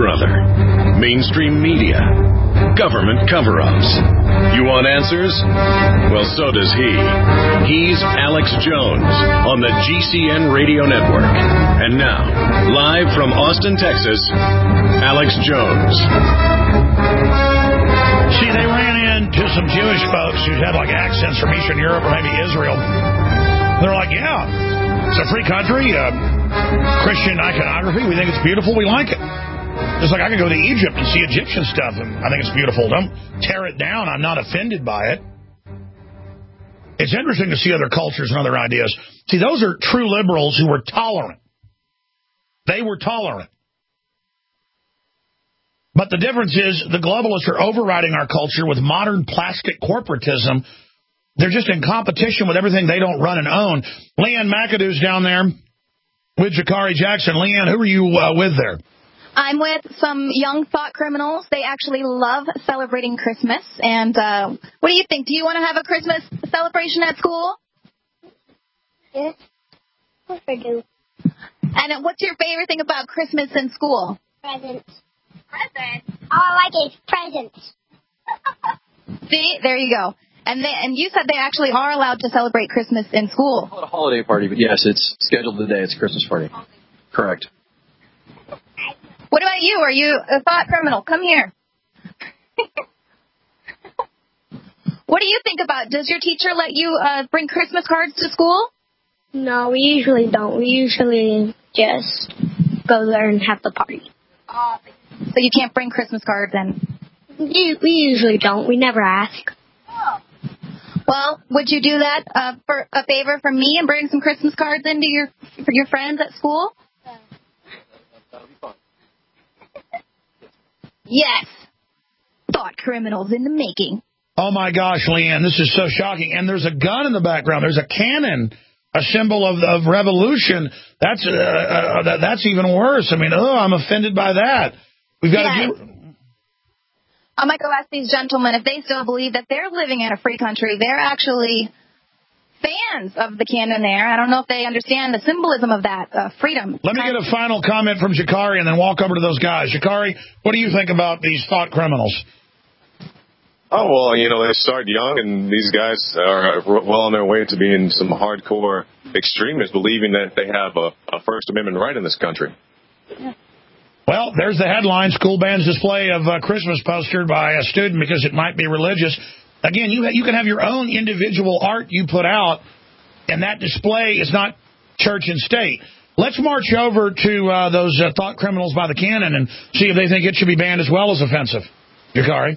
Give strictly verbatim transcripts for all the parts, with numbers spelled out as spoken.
brother. Mainstream media. Government cover-ups. You want answers? Well, so does he. He's Alex Jones on the G C N Radio Network. And now, live from Austin, Texas, Alex Jones. See, they ran into some Jewish folks who had like accents from Eastern Europe or maybe Israel. They're like, yeah, it's a free country, uh, Christian iconography. We think it's beautiful. We like it. Just like I could go to Egypt and see Egyptian stuff, and I think it's beautiful. Don't tear it down. I'm not offended by it. It's interesting to see other cultures and other ideas. See, those are true liberals who were tolerant. They were tolerant. But the difference is the globalists are overriding our culture with modern plastic corporatism. They're just in competition with everything they don't run and own. Leanne McAdoo's down there with Jakari Jackson. Leanne, who are you uh, with there? I'm with some young thought criminals. They actually love celebrating Christmas. And uh, what do you think? Do you want to have a Christmas celebration at school? Yes, of course I do. And what's your favorite thing about Christmas in school? Presents. Presents? All I like is presents. See, there you go. And they, and you said they actually are allowed to celebrate Christmas in school. It's not a holiday party, but yes, it's scheduled today. It's a Christmas party. Correct. What about you? Are you a thought criminal? Come here. What do you think about? Does your teacher let you uh, bring Christmas cards to school? No, we usually don't. We usually just go there and have the party. Uh, so you can't bring Christmas cards then? We usually don't. We never ask. Oh. Well, would you do that uh, for a favor from me and bring some Christmas cards into your for your friends at school? Yes. Thought criminals in the making. Oh, my gosh, Leanne, this is so shocking. And there's a gun in the background. There's a cannon, a symbol of, of revolution. That's uh, uh, that, that's even worse. I mean, oh, I'm offended by that. We've got yes. to do... I might go ask these gentlemen if they still believe that they're living in a free country. They're actually fans of the cannon there. I don't know if they understand the symbolism of that, uh, freedom. Let me get a final comment from Jakari and then walk over to those guys. Jakari, what do you think about these thought criminals? Oh, well, you know, they start young, and these guys are well on their way to being some hardcore extremists, believing that they have a, a First Amendment right in this country. Yeah. Well, there's the headline, school bans display of a Christmas poster by a student because it might be religious. Again, you ha- you can have your own individual art you put out, and that display is not church and state. Let's march over to uh, those uh, thought criminals by the cannon and see if they think it should be banned as well as offensive. Jakari?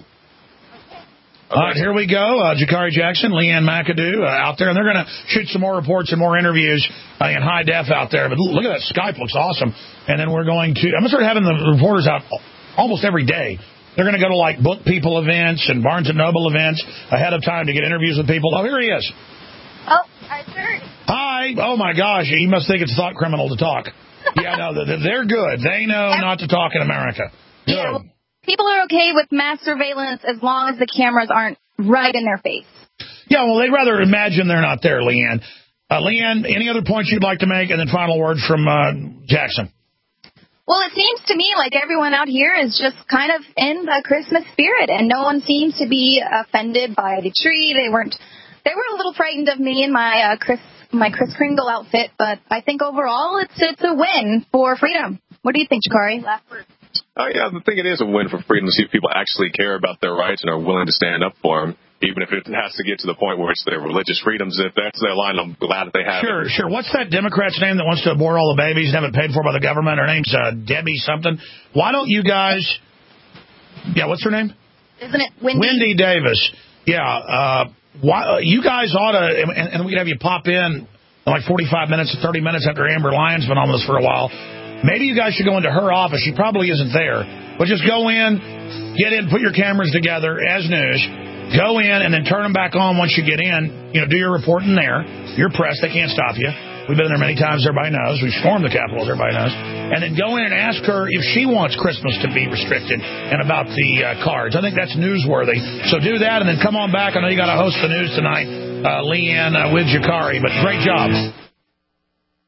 All right, here we go. Uh, Jakari Jackson, Leanne McAdoo uh, out there, and they're going to shoot some more reports and more interviews uh, in high def out there. But look at that Skype, looks awesome. And then we're going to, I'm going to start having the reporters out almost every day. They're going to go to like Book People events and Barnes and Noble events ahead of time to get interviews with people. Oh, here he is. Oh, hi, sir. Hi. Oh my gosh, he must think it's thought criminal to talk. Yeah, no, they're good. They know not to talk in America. Good. Yeah, well, people are okay with mass surveillance as long as the cameras aren't right in their face. Yeah, well, they'd rather imagine they're not there, Leanne. Uh, Leanne, any other points you'd like to make? And then final word from uh, Jackson. Well, it seems to me like everyone out here is just kind of in the Christmas spirit, and no one seems to be offended by the tree. They weren't. They were a little frightened of me in my uh, Chris my Kris Kringle outfit, but I think overall it's it's a win for freedom. What do you think, Jakari? Last word. Uh, yeah, I think it is a win for freedom to see people actually care about their rights and are willing to stand up for them, even if it has to get to the point where it's their religious freedoms. If that's their line, I'm glad that they have Sure, it. sure. What's that Democrat's name that wants to abort all the babies and have it paid for by the government? Her name's uh, Debbie something. Why don't you guys... Yeah, what's her name? Isn't it Wendy? Wendy Davis. Yeah. Uh, why, you guys ought to... And, and we could have you pop in like forty-five minutes to thirty minutes after Amber Lyon's been on this for a while. Maybe you guys should go into her office. She probably isn't there. But just go in, get in, put your cameras together as news, go in, and then turn them back on once you get in. You know, do your reporting there. You're press. They can't stop you. We've been there many times. Everybody knows. We've stormed the Capitol. Everybody knows. And then go in and ask her if she wants Christmas to be restricted and about the uh, cards. I think that's newsworthy. So do that, and then come on back. I know you got to host the news tonight, uh, Leanne uh, with Jakari. But great job. The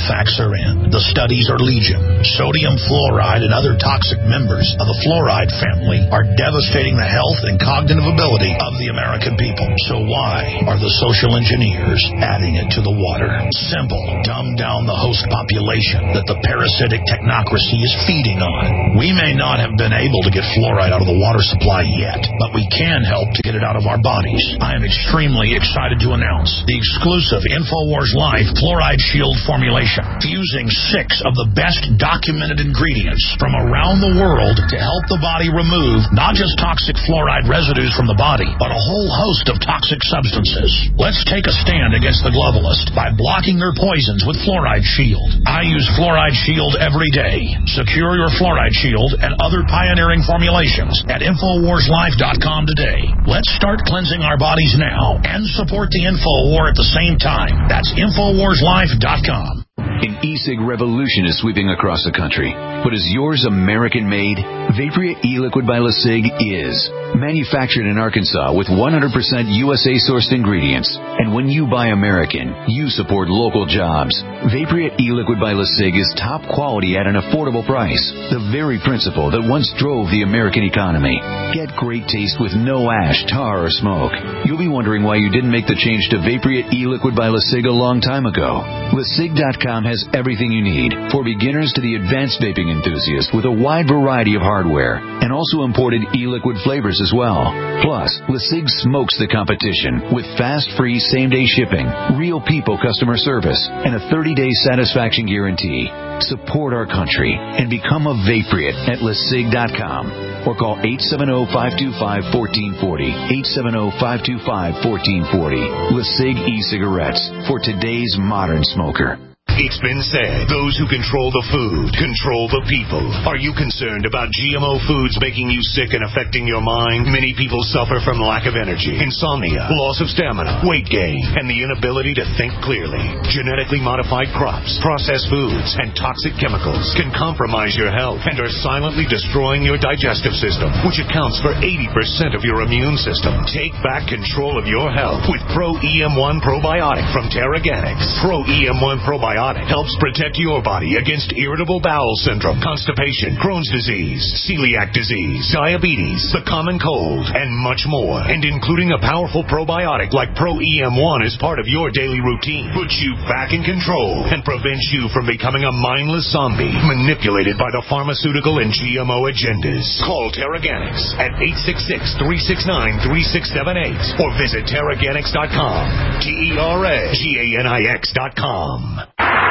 facts are in. The studies are legion. Sodium fluoride and other toxic members of the fluoride family are devastating the health and cognitive ability of the American people. So why are the social engineers adding it to the water? Simple. Dumb down the host population that the parasitic technocracy is feeding on. We may not have been able to get fluoride out of the water supply yet, but we can help to get it out of our bodies. I am extremely excited to announce the exclusive InfoWars Life Fluoride Shield formulation, fusing six of the best documented ingredients from around the world to help the body remove not just toxic fluoride residues from the body, but a whole host of toxic substances. Let's take a stand against the globalists by blocking their poisons with Fluoride Shield. I use Fluoride Shield every day. Secure your Fluoride Shield and other pioneering formulations at Infowars Life dot com today. Let's start cleansing our bodies now and support the InfoWar at the same time. That's Infowars Life dot com. An e-cig revolution is sweeping across the country. But is yours American-made? Vapria e-liquid by LeSig is. Manufactured in Arkansas with one hundred percent U S A-sourced ingredients. And when you buy American, you support local jobs. Vapria e-liquid by LeSig is top quality at an affordable price. The very principle that once drove the American economy. Get great taste with no ash, tar, or smoke. You'll be wondering why you didn't make the change to Vapria e-liquid by LeSig a long time ago. LeSig dot com has everything you need, for beginners to the advanced vaping enthusiast, with a wide variety of hardware, and also imported e-liquid flavors as well. Plus, LeSig smokes the competition with fast, free, same-day shipping, real people customer service, and a thirty-day satisfaction guarantee. Support our country and become a Vapriot at LeSig dot com or call eight seven zero, five two five, one four four zero, eight seven zero, five two five, one four four zero. LeSig e-cigarettes for today's modern smoker. It's been said, those who control the food control the people. Are you concerned about G M O foods making you sick and affecting your mind? Many people suffer from lack of energy, insomnia, loss of stamina, weight gain, and the inability to think clearly. Genetically modified crops, processed foods, and toxic chemicals can compromise your health and are silently destroying your digestive system, which accounts for eighty percent of your immune system. Take back control of your health with Pro E M one Probiotic from Terraganics. Pro E M one Probiotic helps protect your body against irritable bowel syndrome, constipation, Crohn's disease, celiac disease, diabetes, the common cold, and much more. And including a powerful probiotic like Pro E M one is part of your daily routine, puts you back in control and prevents you from becoming a mindless zombie manipulated by the pharmaceutical and G M O agendas. Call Terraganics at eight six six, three six nine, three six seven eight or visit Terraganics dot com. T E R A G A N I X dot com.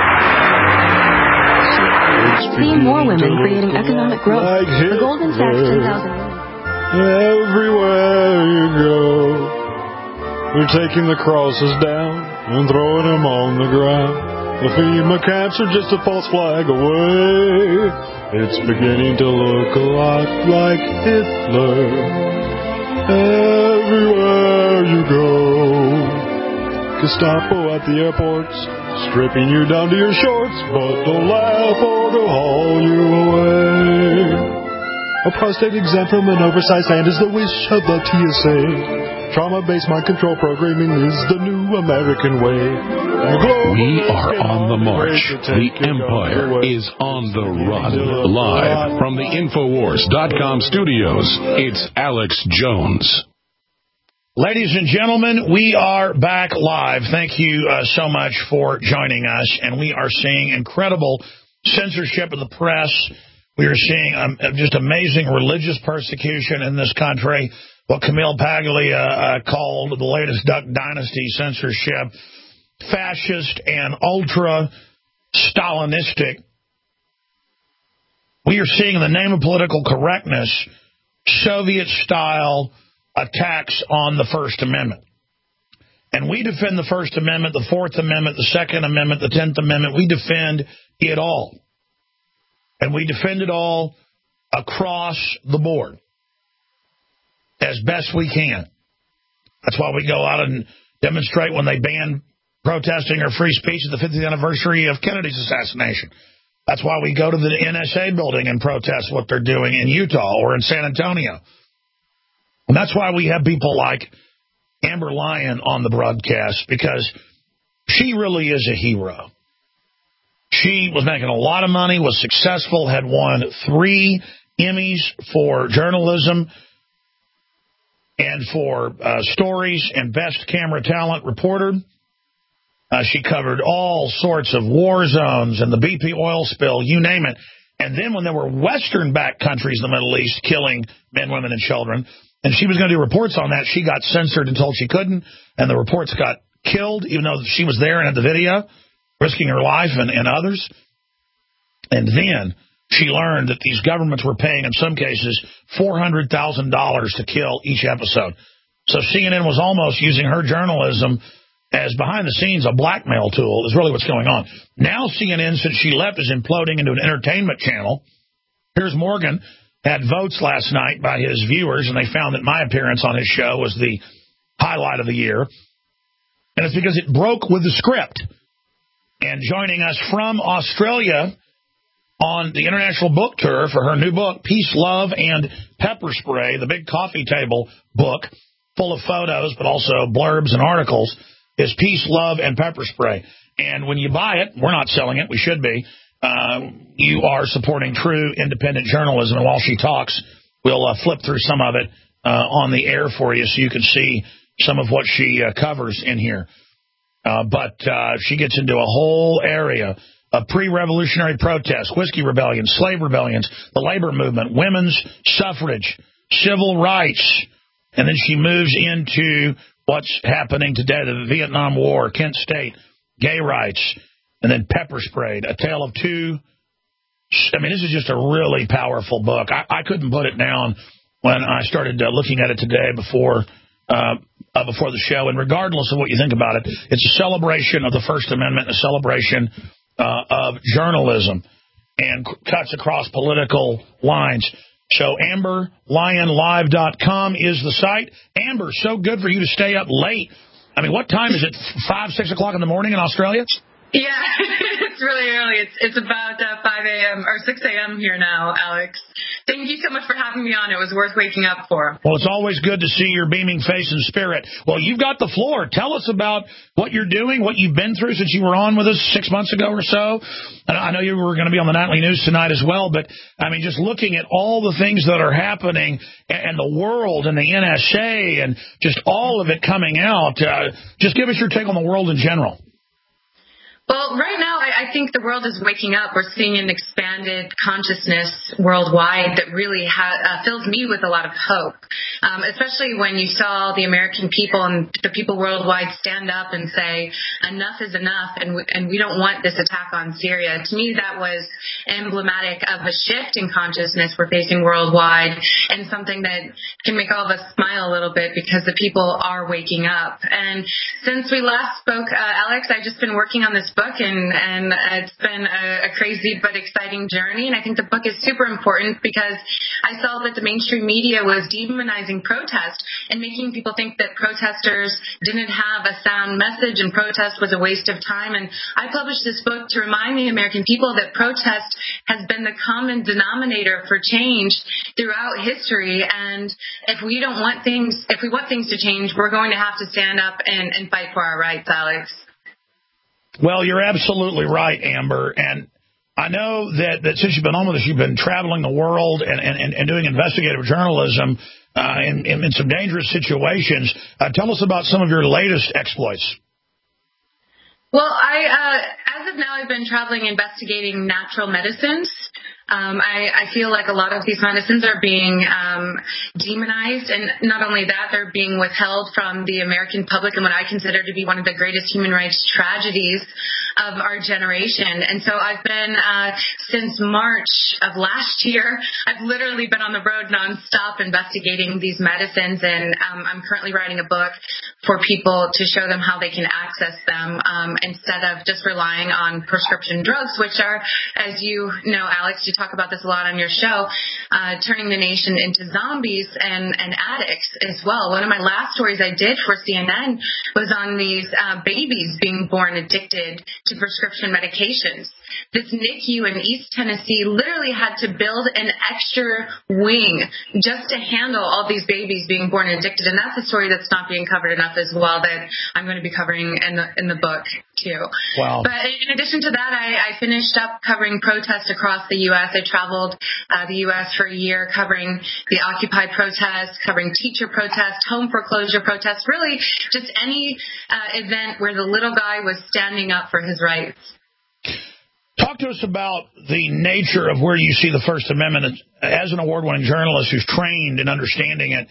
See more women creating economic growth. Like the Goldman Sachs ten thousand. Everywhere you go, they're taking the crosses down and throwing them on the ground. The FEMA camps are just a false flag away. It's beginning to look a lot like Hitler. Everywhere you go. Gestapo at the airports, stripping you down to your shorts, but don't laugh or they'll haul you away. A prostate exam from an oversized hand is the wish of the T S A. Trauma-based mind control programming is the new American way. We are on the march. The empire is on the run. Live from the Infowars dot com studios, it's Alex Jones. Ladies and gentlemen, we are back live. Thank you uh, so much for joining us. And we are seeing incredible censorship in the press. We are seeing um, just amazing religious persecution in this country. What Camille Paglia uh, called the latest Duck Dynasty censorship, fascist and ultra-Stalinistic. We are seeing, in the name of political correctness, Soviet-style attacks on the First Amendment. And we defend the First Amendment, the Fourth Amendment, the Second Amendment, the Tenth Amendment. We defend it all. And we defend it all across the board as best we can. That's why we go out and demonstrate when they ban protesting or free speech at the fiftieth anniversary of Kennedy's assassination. That's why we go to the N S A building and protest what they're doing in Utah or in San Antonio. And that's why we have people like Amber Lyon on the broadcast, because she really is a hero. She was making a lot of money, was successful, had won three Emmys for journalism and for uh, stories and Best Camera Talent Reporter. Uh, she covered all sorts of war zones and the B P oil spill, you name it. And then when there were Western-backed countries in the Middle East killing men, women, and children, and she was going to do reports on that, she got censored and told she couldn't, and the reports got killed, even though she was there and had the video, risking her life and, and others. And then she learned that these governments were paying, in some cases, four hundred thousand dollars to kill each episode. So C N N was almost using her journalism as behind the scenes a blackmail tool is really what's going on. Now C N N, since she left, is imploding into an entertainment channel. Piers Morgan had votes last night by his viewers, and they found that my appearance on his show was the highlight of the year. And it's because it broke with the script. And joining us from Australia on the international book tour for her new book, Peace, Love, and Pepper Spray, the big coffee table book full of photos, but also blurbs and articles, is Peace, Love, and Pepper Spray. And when you buy it, we're not selling it, we should be, uh, you are supporting true independent journalism. And while she talks, we'll uh, flip through some of it uh, on the air for you so you can see some of what she uh, covers in here. Uh, but uh, she gets into a whole area of pre-revolutionary protests, whiskey rebellions, slave rebellions, the labor movement, women's suffrage, civil rights, and then she moves into what's happening today, the Vietnam War, Kent State, gay rights, and then Pepper Sprayed, A Tale of Two. I mean, this is just a really powerful book. I, I couldn't put it down when I started uh, looking at it today before uh, uh, before the show. And regardless of what you think about it, it's a celebration of the First Amendment, a celebration uh, of journalism, and c- cuts across political lines. So Amber Lion Live dot com is the site. Amber, so good for you to stay up late. I mean, what time is it? Five, six o'clock in the morning in Australia? Yeah, it's really early. It's it's about uh, five a.m. or six a.m. here now, Alex. Thank you so much for having me on. It was worth waking up for. Well, it's always good to see your beaming face and spirit. Well, you've got the floor. Tell us about what you're doing, what you've been through since you were on with us six months ago or so. And I know you were going to be on the Nightly News tonight as well, but, I mean, just looking at all the things that are happening and the world and the N S A and just all of it coming out, uh, just give us your take on the world in general. Well, right now, I, I think the world is waking up. We're seeing an expanded consciousness worldwide that really ha- uh, fills me with a lot of hope, um, especially when you saw the American people and the people worldwide stand up and say, enough is enough, and we, and we don't want this attack on Syria. To me, that was emblematic of a shift in consciousness we're facing worldwide, and something that can make all of us smile a little bit because the people are waking up. And since we last spoke, uh, Alex, I've just been working on this book, and, and it's been a, a crazy but exciting journey. And I think the book is super important because I saw that the mainstream media was demonizing protest and making people think that protesters didn't have a sound message and protest was a waste of time. And I published this book to remind the American people that protest has been the common denominator for change throughout history. And if we don't want things, if we want things to change, we're going to have to stand up and, and fight for our rights, Alex. Well, you're absolutely right, Amber. And I know that, that since you've been on with us, you've been traveling the world and, and, and doing investigative journalism uh, in, in, in some dangerous situations. Uh, tell us about some of your latest exploits. Well, I, uh, as of now, I've been traveling investigating natural medicines. Um, I, I feel like a lot of these medicines are being um, demonized, and not only that, they're being withheld from the American public in what I consider to be one of the greatest human rights tragedies of our generation. And so I've been, uh, since March of last year, I've literally been on the road nonstop investigating these medicines, and um, I'm currently writing a book for people to show them how they can access them um, instead of just relying on prescription drugs, which are, as you know, Alex, you talk about this a lot on your show, uh, turning the nation into zombies and, and addicts as well. One of my last stories I did for C N N was on these uh, babies being born addicted to prescription medications. this N I C U in East Tennessee literally had to build an extra wing just to handle all these babies being born addicted. And that's a story that's not being covered enough as well that I'm going to be covering in the in the book too. Wow. But in addition to that, I, I finished up covering protests across the U S. I traveled uh, the U S for a year covering the Occupy protests, covering teacher protests, home foreclosure protests, really just any uh, event where the little guy was standing up for his rights. Talk to us about the nature of where you see the First Amendment as an award-winning journalist who's trained in understanding it,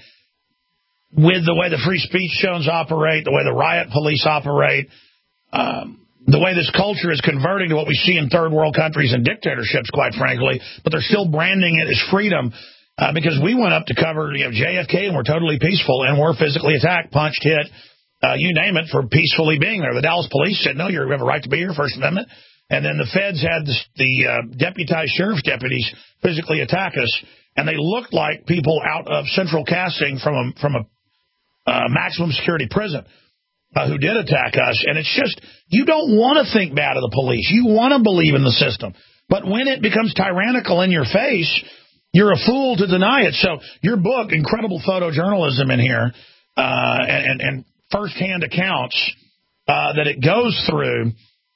with the way the free speech zones operate, the way the riot police operate, um, the way this culture is converting to what we see in third world countries and dictatorships, quite frankly, but they're still branding it as freedom. Uh, because we went up to cover you know, J F K and we're totally peaceful and we're physically attacked, punched, hit, uh, you name it, for peacefully being there. The Dallas police said, no, you have a right to be here, First Amendment. And then the feds had the, the uh, deputized sheriff's deputies physically attack us, and they looked like people out of central casting from a, from a uh, maximum security prison uh, who did attack us. And it's just, you don't want to think bad of the police. You want to believe in the system. But when it becomes tyrannical in your face, you're a fool to deny it. So your book, incredible photojournalism in here, uh, and, and, and firsthand accounts uh, that it goes through.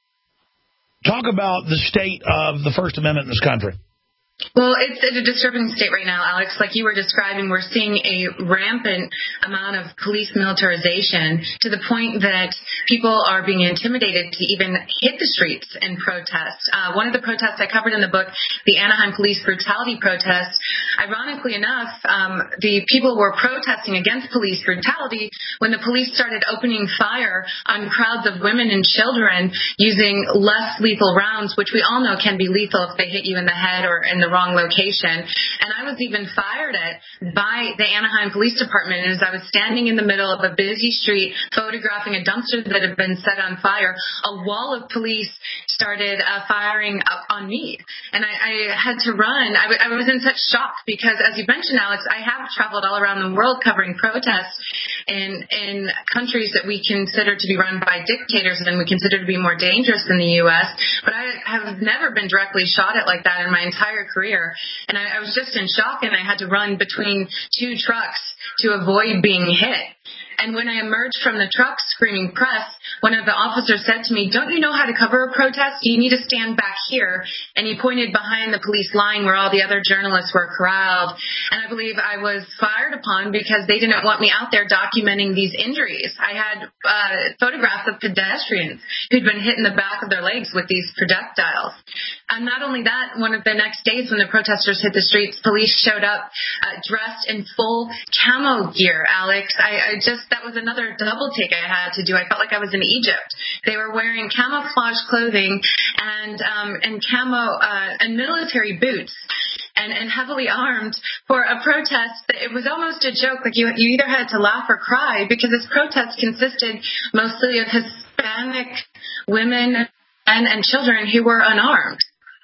Talk about the state of the First Amendment in this country. Well, it's in a disturbing state right now, Alex. Like you were describing, we're seeing a rampant amount of police militarization to the point that people are being intimidated to even hit the streets and protest. Uh, one of the protests I covered in the book, the Anaheim police brutality protest, ironically enough, um, the people were protesting against police brutality when the police started opening fire on crowds of women and children using less lethal rounds, which we all know can be lethal if they hit you in the head or in the wrong location. And I was even fired at by the Anaheim Police Department as I was standing in the middle of a busy street photographing a dumpster that had been set on fire. A wall of police started uh, firing up on me. And I, I had to run. I, w- I was in such shock because, as you mentioned, Alex, I have traveled all around the world covering protests in, in countries that we consider to be run by dictators and we consider to be more dangerous than the U S. But I have never been directly shot at like that in my entire career. And I, I was just in shock, and I had to run between two trucks to avoid being hit. And when I emerged from the truck screaming press, one of the officers said to me, don't you know how to cover a protest? You need to stand back here. And he pointed behind the police line where all the other journalists were corralled. And I believe I was fired upon because they didn't want me out there documenting these injuries. I had uh, photographs of pedestrians who'd been hit in the back of their legs with these projectiles. And not only that, one of the next days when the protesters hit the streets, police showed up uh, dressed in full camo gear, Alex. I, I just That was another double take I had to do. I felt like I was in Egypt. They were wearing camouflage clothing and um, and camo uh, and military boots and, and heavily armed for a protest that it was almost a joke. Like you, you either had to laugh or cry because this protest consisted mostly of Hispanic women and, and children who were unarmed.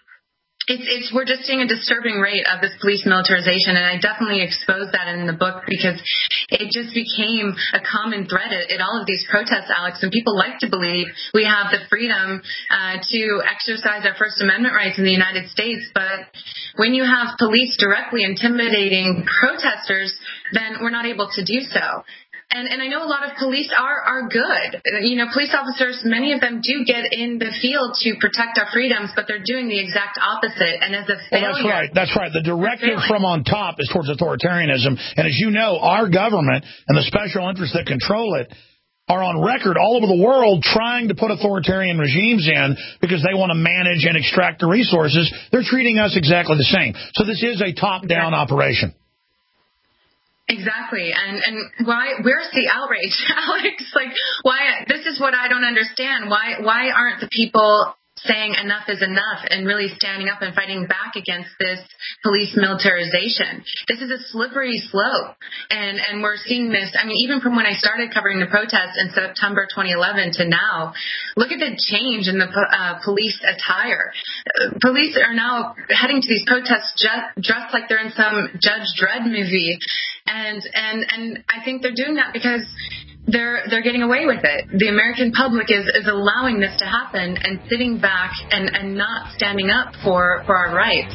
It's, it's, we're just seeing a disturbing rate of this police militarization, and I definitely exposed that in the book because it just became a common thread at, at all of these protests, Alex, and people like to believe we have the freedom uh, to exercise our First Amendment rights in the United States, but when you have police directly intimidating protesters, then we're not able to do so. And, and I know a lot of police are, are good. You know, police officers, many of them do get in the field to protect our freedoms, but they're doing the exact opposite. And as a failure... Well, that's right. That's right. The directive from on top is towards authoritarianism. And as you know, our government and the special interests that control it are on record all over the world trying to put authoritarian regimes in because they want to manage and extract the resources. They're treating us exactly the same. So this is a top-down exactly. operation. Exactly. And and why where's the outrage, Alex? Like, why this is what I don't understand. Why why aren't the people saying enough is enough and really standing up and fighting back against this police militarization? This is a slippery slope. And and we're seeing this, I mean, even from when I started covering the protests in September twenty eleven to now, look at the change in the uh, police attire. Uh, police are now heading to these protests just, dressed like they're in some Judge Dredd movie. And, and, and I think they're doing that because they're they're getting away with it. The American public is, is allowing this to happen and sitting back and, and not standing up for, for our rights.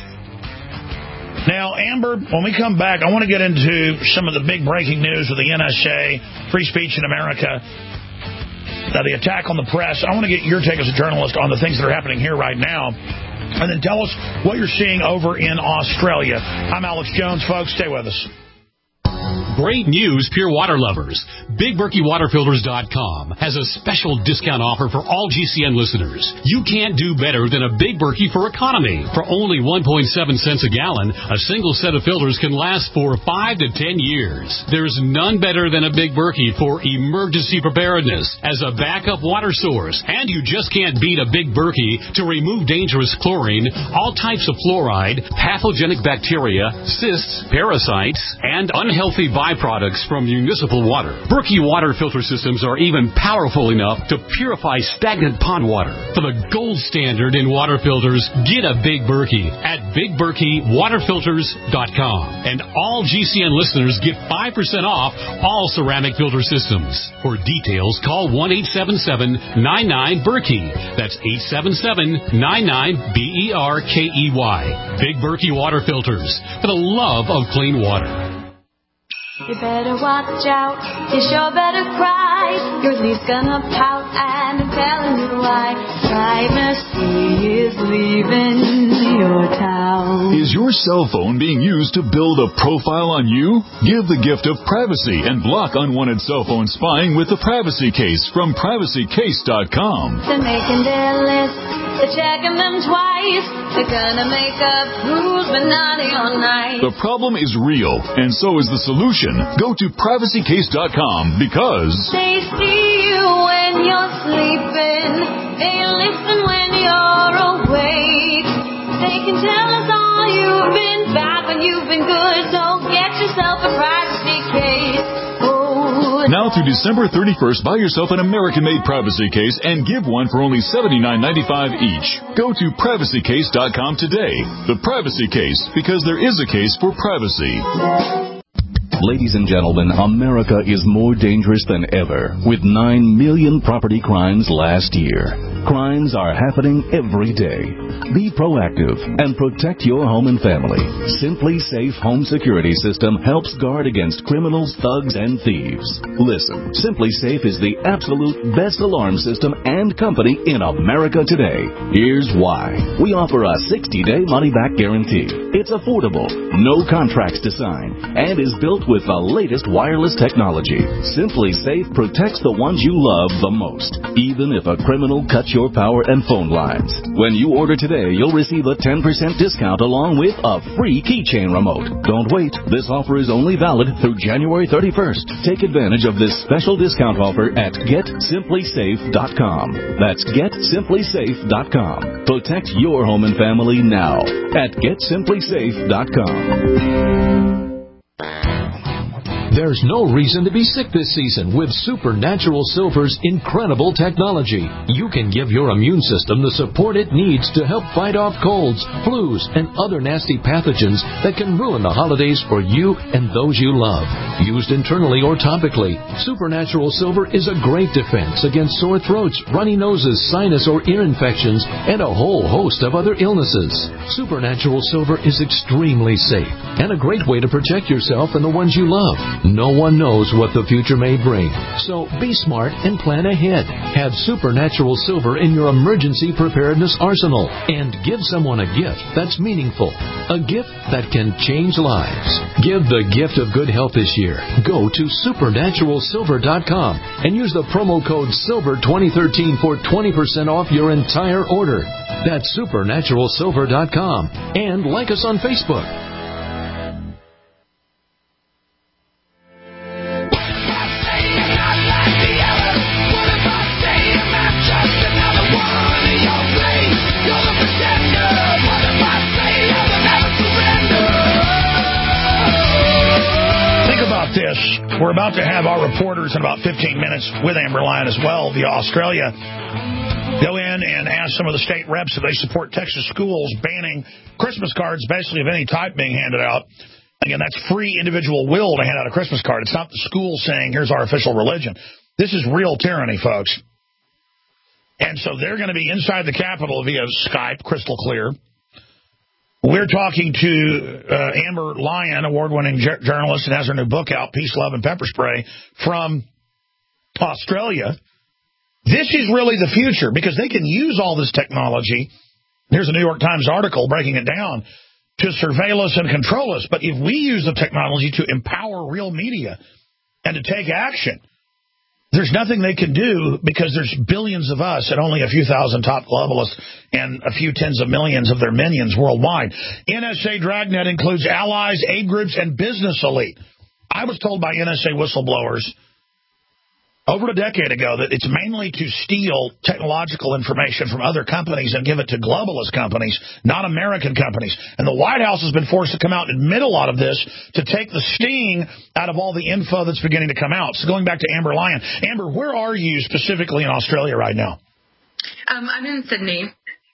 Now, Amber, when we come back, I want to get into some of the big breaking news with the N S A, free speech in America, uh, the attack on the press. I want to get your take as a journalist on the things that are happening here right now. And then tell us what you're seeing over in Australia. I'm Alex Jones, folks. Stay with us. Great news, pure water lovers. Big Berkey Water Filters dot com has a special discount offer for all G C N listeners. You can't do better than a Big Berkey for economy. For only one point seven cents a gallon, a single set of filters can last for five to ten years. There's none better than a Big Berkey for emergency preparedness as a backup water source. And you just can't beat a Big Berkey to remove dangerous chlorine, all types of fluoride, pathogenic bacteria, cysts, parasites, and unhealthy byproducts from municipal water. Berkey water filter systems are even powerful enough to purify stagnant pond water. For the gold standard in water filters, get a Big Berkey at Big Berkey Water Filters dot com. And all G C N listeners get five percent off all ceramic filter systems. For details, call one eight seven seven, nine nine, Berkey. That's eight seven seven, nine nine, B E R K E Y. Big Berkey Water Filters, for the love of clean water. You better watch out, you sure better cry. Your leaf's gonna pout and I'm telling you why. Privacy is leaving your town. Is your cell phone being used to build a profile on you? Give the gift of privacy and block unwanted cell phone spying with the Privacy Case from privacy case dot com. They're making their list, they're checking them twice. They're gonna make up who's been naughty all night. The problem is real, and so is the solution. Go to privacy case dot com because they see you when you're sleeping. They listen when you're awake. They can tell us all you've been bad when you've been good. So get yourself a privacy case. Oh, now through December thirty-first, buy yourself an American-made privacy case and give one for only seventy-nine ninety-five each. Go to privacy case dot com today. The Privacy Case, because there is a case for privacy. Ladies and gentlemen, America is more dangerous than ever, with nine million property crimes last year. Crimes are happening every day. Be proactive and protect your home and family. Simply Safe Home Security System helps guard against criminals, thugs, and thieves. Listen, Simply Safe is the absolute best alarm system and company in America today. Here's why. We offer a sixty-day money-back guarantee. It's affordable, no contracts to sign, and is built with the latest wireless technology. Simply Safe protects the ones you love the most, even if a criminal cuts your power and phone lines. When you order today, you'll receive a ten percent discount along with a free keychain remote. Don't wait. This offer is only valid through January thirty-first. Take advantage of this special discount offer at get simply safe dot com. That's get simply safe dot com. Protect your home and family now at get simply safe dot com. There's no reason to be sick this season with Supernatural Silver's incredible technology. You can give your immune system the support it needs to help fight off colds, flus, and other nasty pathogens that can ruin the holidays for you and those you love. Used internally or topically, Supernatural Silver is a great defense against sore throats, runny noses, sinus or ear infections, and a whole host of other illnesses. Supernatural Silver is extremely safe and a great way to protect yourself and the ones you love. No one knows what the future may bring, so be smart and plan ahead. Have Supernatural Silver in your emergency preparedness arsenal and give someone a gift that's meaningful, a gift that can change lives. Give the gift of good health this year. Go to supernatural silver dot com and use the promo code silver twenty thirteen for twenty percent off your entire order. That's supernatural silver dot com, and like us on Facebook. We're about to have our reporters in about fifteen minutes with Amber Lyon as well via Australia go in and ask some of the state reps if they support Texas schools banning Christmas cards, basically of any type, being handed out. Again, that's free individual will to hand out a Christmas card. It's not the school saying, here's our official religion. This is real tyranny, folks. And so they're going to be inside the Capitol via Skype, crystal clear. We're talking to uh, Amber Lyon, award-winning j- journalist, and has her new book out, Peace, Love, and Pepper Spray, from Australia. This is really the future because they can use all this technology. Here's a New York Times article breaking it down to surveil us and control us. But if we use the technology to empower real media and to take action, there's nothing they can do because there's billions of us and only a few thousand top globalists and a few tens of millions of their minions worldwide. N S A Dragnet includes allies, aid groups, and business elite. I was told by N S A whistleblowers over a decade ago that it's mainly to steal technological information from other companies and give it to globalist companies, not American companies. And the White House has been forced to come out and admit a lot of this to take the sting out of all the info that's beginning to come out. So going back to Amber Lyon. Amber, where are you specifically in Australia right now? Um, I'm in Sydney.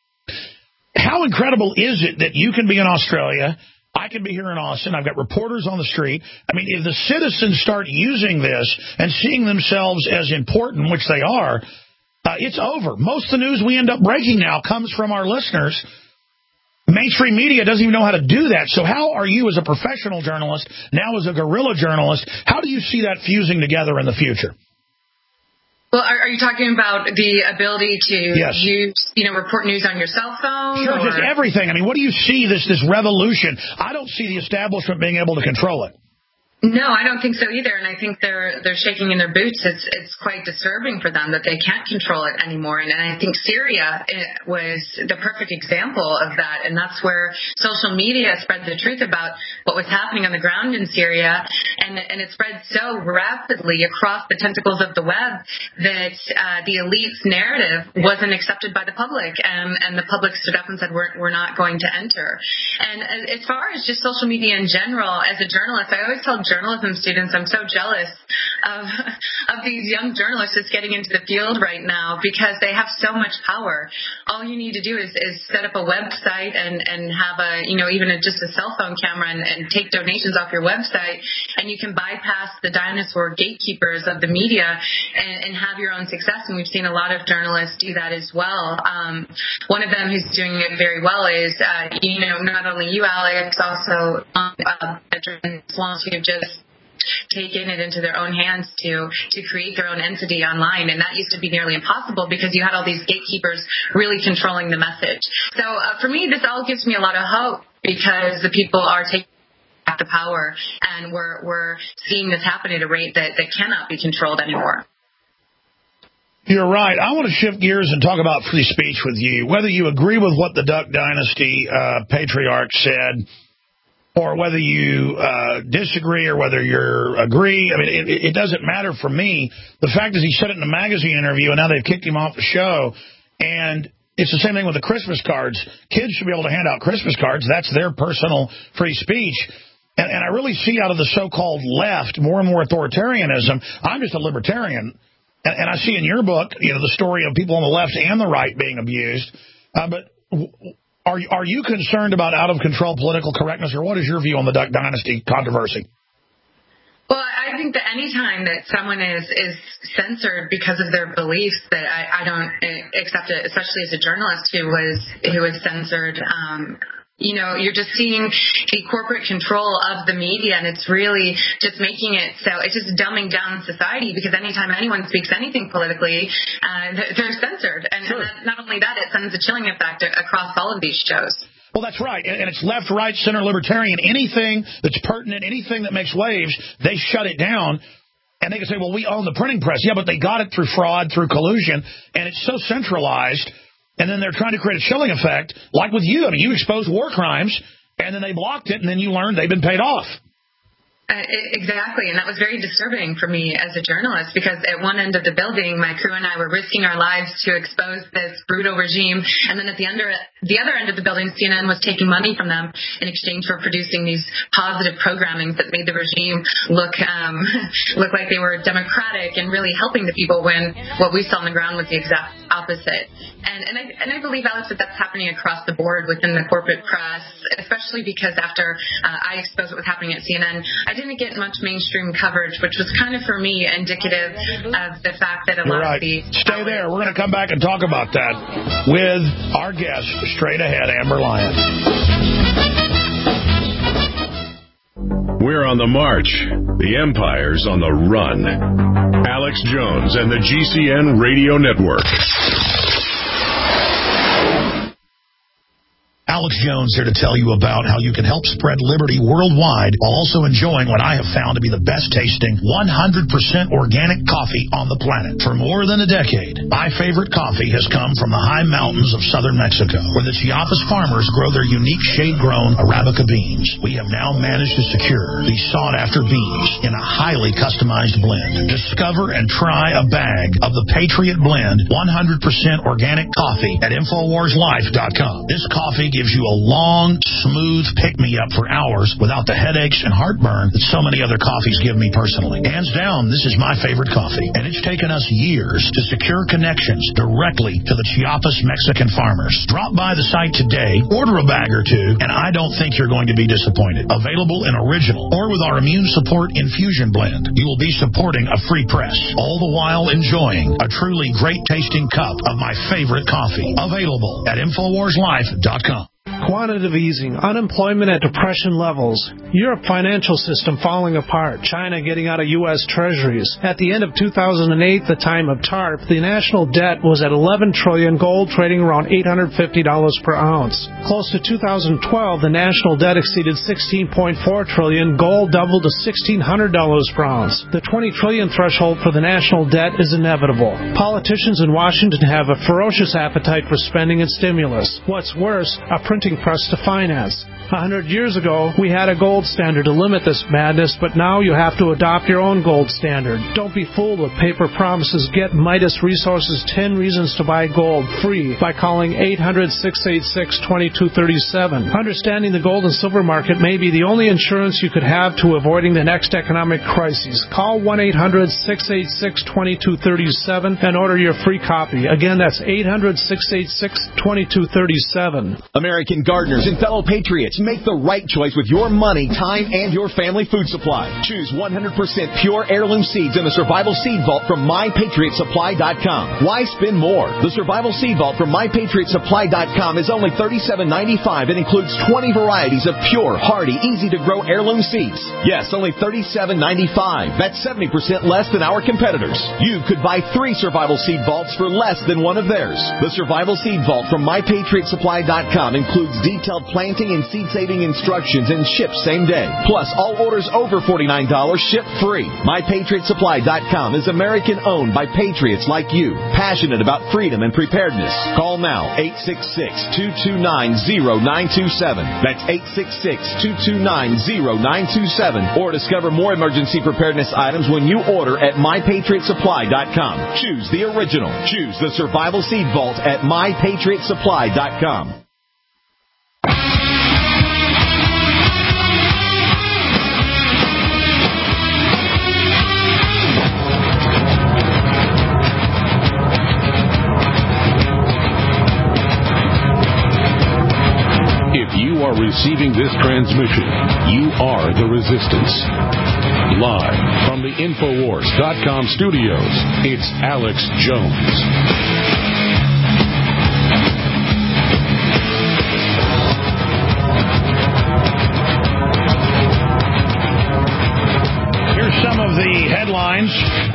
How incredible is it that you can be in Australia, I can be here in Austin, I've got reporters on the street. I mean, if the citizens start using this and seeing themselves as important, which they are, uh, it's over. Most of the news we end up breaking now comes from our listeners. Mainstream media doesn't even know how to do that. So how are you as a professional journalist, now as a guerrilla journalist, how do you see that fusing together in the future? Well, are, are you talking about the ability to yes. use, you know, report news on your cell phone? Sure, or? Just everything. I mean, what do you see, this this revolution? I don't see the establishment being able to control it. No, I don't think so either, and I think they're they're shaking in their boots. It's it's quite disturbing for them that they can't control it anymore, and, and I think Syria was the perfect example of that, and that's where social media spread the truth about what was happening on the ground in Syria, and and it spread so rapidly across the tentacles of the web that uh, the elite's narrative wasn't accepted by the public, and and the public stood up and said we're we're not going to enter. And as far as just social media in general, as a journalist, I always tell journalism students, I'm so jealous of of these young journalists that's getting into the field right now because they have so much power. All you need to do is, is set up a website and, and have a, you know, even a, just a cell phone camera and, and take donations off your website, and you can bypass the dinosaur gatekeepers of the media and, and have your own success. And we've seen a lot of journalists do that as well. Um, one of them who's doing it very well is, uh, you know, not only you, Alex, also um, uh, veterans who have just taken it into their own hands to to create their own entity online, and that used to be nearly impossible because you had all these gatekeepers really controlling the message. So uh, for me, this all gives me a lot of hope because the people are taking back the power, and we're we're seeing this happen at a rate that, that cannot be controlled anymore. You're right. I want to shift gears and talk about free speech with you. Whether you agree with what the Duck Dynasty uh, patriarch said, or whether you uh, disagree or whether you agree, I mean, it, it doesn't matter for me. The fact is he said it in a magazine interview, and now they've kicked him off the show. And it's the same thing with the Christmas cards. Kids should be able to hand out Christmas cards. That's their personal free speech. And, and I really see out of the so-called left more and more authoritarianism. I'm just a libertarian. And, and I see in your book, you know, the story of people on the left and the right being abused. Uh, but... W- Are are you concerned about out-of-control political correctness, or what is your view on the Duck Dynasty controversy? Well, I think that any time that someone is, is censored because of their beliefs, that I, I don't accept it, especially as a journalist who was who was censored. Um, you know, you're just seeing the corporate control of the media, and it's really just making it so it's just dumbing down society, because anytime anyone speaks anything politically, uh, they're censored. And, sure. and not only that, it sends a chilling effect across all of these shows. Well, that's right. And it's left, right, center, libertarian. Anything that's pertinent, anything that makes waves, they shut it down. And they can say, well, we own the printing press. Yeah, but they got it through fraud, through collusion, and it's so centralized. And then they're trying to create a chilling effect, like with you. I mean, you exposed war crimes, and then they blocked it, and then you learned they've been paid off. Uh, exactly, and that was very disturbing for me as a journalist, because at one end of the building, my crew and I were risking our lives to expose this brutal regime, and then at the, under, the other end of the building, C N N was taking money from them in exchange for producing these positive programmings that made the regime look um, look like they were democratic and really helping the people, when what we saw on the ground was the exact opposite. And, and, I, and I believe, Alex, that that's happening across the board within the corporate press especially because after uh, I exposed what was happening at C N N, I didn't get much mainstream coverage, which was kind of, for me, indicative of the fact that a You're lot right. of the... Stay there. We're going to come back and talk about that with our guest, straight ahead, Amber Lyon. We're on the march. The Empire's on the run. Alex Jones and the G C N Radio Network. Alex Jones here to tell you about how you can help spread liberty worldwide while also enjoying what I have found to be the best tasting one hundred percent organic coffee on the planet. For more than a decade, my favorite coffee has come from the high mountains of southern Mexico, where the Chiapas farmers grow their unique shade-grown Arabica beans. We have now managed to secure these sought-after beans in a highly customized blend. Discover and try a bag of the Patriot Blend one hundred percent organic coffee at Infowars Life dot com. This coffee gives you a long, smooth pick-me-up for hours without the headaches and heartburn that so many other coffees give me personally. Hands down, this is my favorite coffee, and it's taken us years to secure connections directly to the Chiapas Mexican farmers. Drop by the site today, order a bag or two, and I don't think you're going to be disappointed. Available in original or with our Immune Support Infusion Blend, you will be supporting a free press, all the while enjoying a truly great-tasting cup of my favorite coffee. Available at Infowars Life dot com. Quantitative easing, unemployment at depression levels, Europe financial system falling apart, China getting out of U S treasuries. At the end of two thousand eight, the time of TARP, the national debt was at eleven trillion dollars, gold trading around eight hundred fifty dollars per ounce. Close to two thousand twelve, the national debt exceeded sixteen point four trillion dollars, gold doubled to sixteen hundred dollars per ounce. The twenty trillion dollars threshold for the national debt is inevitable. Politicians in Washington have a ferocious appetite for spending and stimulus. What's worse, a printing press to finance. A hundred years ago, we had a gold standard to limit this madness, but now you have to adopt your own gold standard. Don't be fooled with paper promises. Get Midas Resources ten Reasons to Buy Gold free by calling eight hundred, six eight six, two two three seven. Understanding the gold and silver market may be the only insurance you could have to avoiding the next economic crisis. Call one eight hundred, six eight six, two two three seven and order your free copy. Again, that's eight hundred, six eight six, two two three seven. American gardeners and fellow patriots, make the right choice with your money, time, and your family food supply. Choose one hundred percent pure heirloom seeds in the Survival Seed Vault from my patriot supply dot com. Why spend more? The Survival Seed Vault from my patriot supply dot com is only thirty-seven ninety-five and includes twenty varieties of pure, hardy, easy-to-grow heirloom seeds. Yes, only thirty-seven ninety-five. That's seventy percent less than our competitors. You could buy three Survival Seed Vaults for less than one of theirs. The Survival Seed Vault from my patriot supply dot com includes detailed planting and seed saving instructions and ships same day. Plus, all orders over forty-nine dollars ship free. my patriot supply dot com is American owned by patriots like you, passionate about freedom and preparedness. Call now, eight six six, two two nine, zero nine two seven. That's eight six six, two two nine, zero nine two seven. Or discover more emergency preparedness items when you order at my patriot supply dot com. Choose the original. Choose the Survival Seed Vault at my patriot supply dot com. You are receiving this transmission. You are the resistance. Live from the Infowars dot com studios, it's Alex Jones. Here's some of the headlines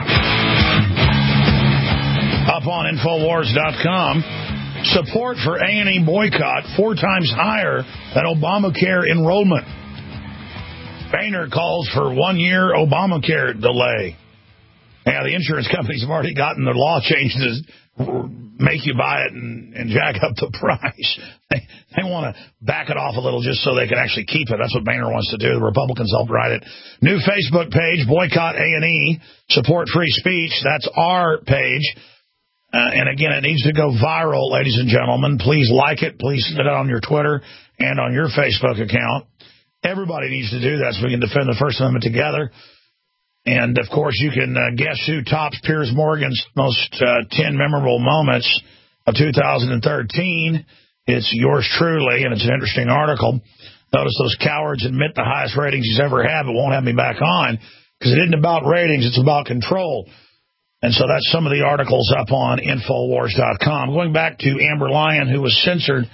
up on Infowars dot com. Support for A and E boycott four times higher than Obamacare enrollment. Boehner calls for one-year Obamacare delay. Yeah, the insurance companies have already gotten the law changed to make you buy it and, and jack up the price. They, they want to back it off a little just so they can actually keep it. That's what Boehner wants to do. The Republicans helped write it. New Facebook page, Boycott A and E, support free speech. That's our page. Uh, and again, it needs to go viral, ladies and gentlemen. Please like it. Please send it on your Twitter and on your Facebook account. Everybody needs to do that so we can defend the First Amendment together. And, of course, you can uh, guess who tops Piers Morgan's most uh, ten memorable moments of two thousand thirteen. It's yours truly, and it's an interesting article. Notice those cowards admit the highest ratings he's ever had, but won't have me back on, because it isn't about ratings, it's about control. And so that's some of the articles up on Infowars dot com. Going back to Amber Lyon, who was censored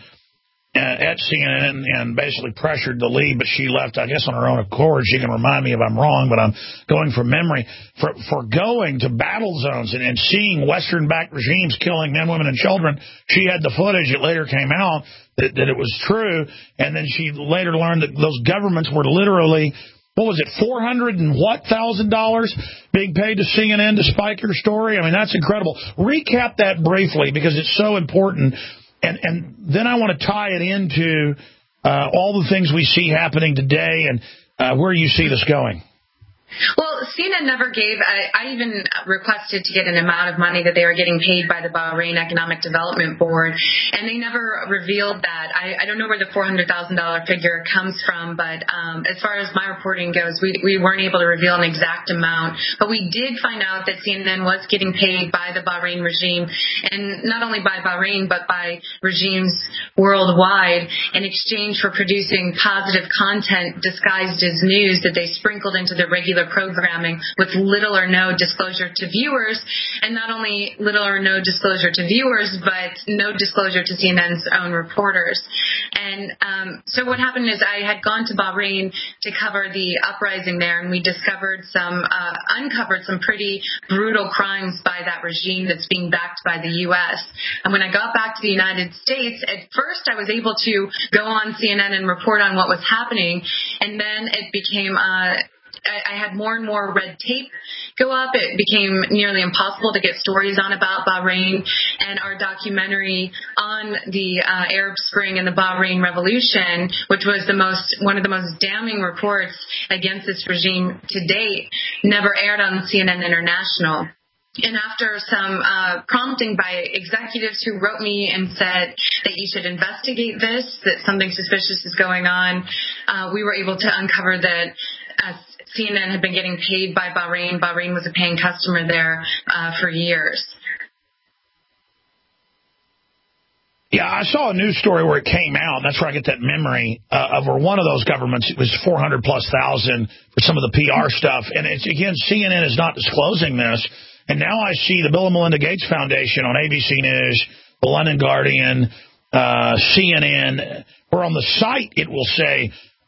at C N N and basically pressured to leave, but she left, I guess, on her own accord. She can remind me if I'm wrong, but I'm going from memory. For, for going to battle zones and, and seeing Western-backed regimes killing men, women, and children, she had the footage. It later came out that, that it was true, and then she later learned that those governments were literally, what was it, four hundred and what thousand dollars being paid to C N N to spike your story? I mean, that's incredible. Recap that briefly, because it's so important. And, and then I want to tie it into uh, all the things we see happening today and uh, where you see this going. Well, C N N never gave, I, I even requested to get an amount of money that they were getting paid by the Bahrain Economic Development Board, and they never revealed that. I, I don't know where the four hundred thousand dollars figure comes from, but um, as far as my reporting goes, we, we weren't able to reveal an exact amount. But we did find out that C N N was getting paid by the Bahrain regime, and not only by Bahrain, but by regimes worldwide, in exchange for producing positive content disguised as news that they sprinkled into their regular programming with little or no disclosure to viewers, and not only little or no disclosure to viewers, but no disclosure to C N N's own reporters. And um, so what happened is I had gone to Bahrain to cover the uprising there, and we discovered some, uh, uncovered some pretty brutal crimes by that regime that's being backed by the U S. And when I got back to the United States, at first I was able to go on C N N and report on what was happening, and then it became uh, I had more and more red tape go up. It became nearly impossible to get stories on about Bahrain, and our documentary on the uh, Arab Spring and the Bahrain Revolution, which was the most one of the most damning reports against this regime to date, never aired on C N N International. And after some uh, prompting by executives who wrote me and said that you should investigate this, that something suspicious is going on, uh, we were able to uncover that uh, C N N had been getting paid by Bahrain. Bahrain was a paying customer there uh, for years. Yeah, I saw a news story where it came out. That's where I get that memory uh, of where one of those governments, it was four hundred plus thousand for some of the P R stuff. And it's, again, C N N is not disclosing this. And now I see the Bill and Melinda Gates Foundation on A B C News, the London Guardian, uh, C N N, where on the site it will say,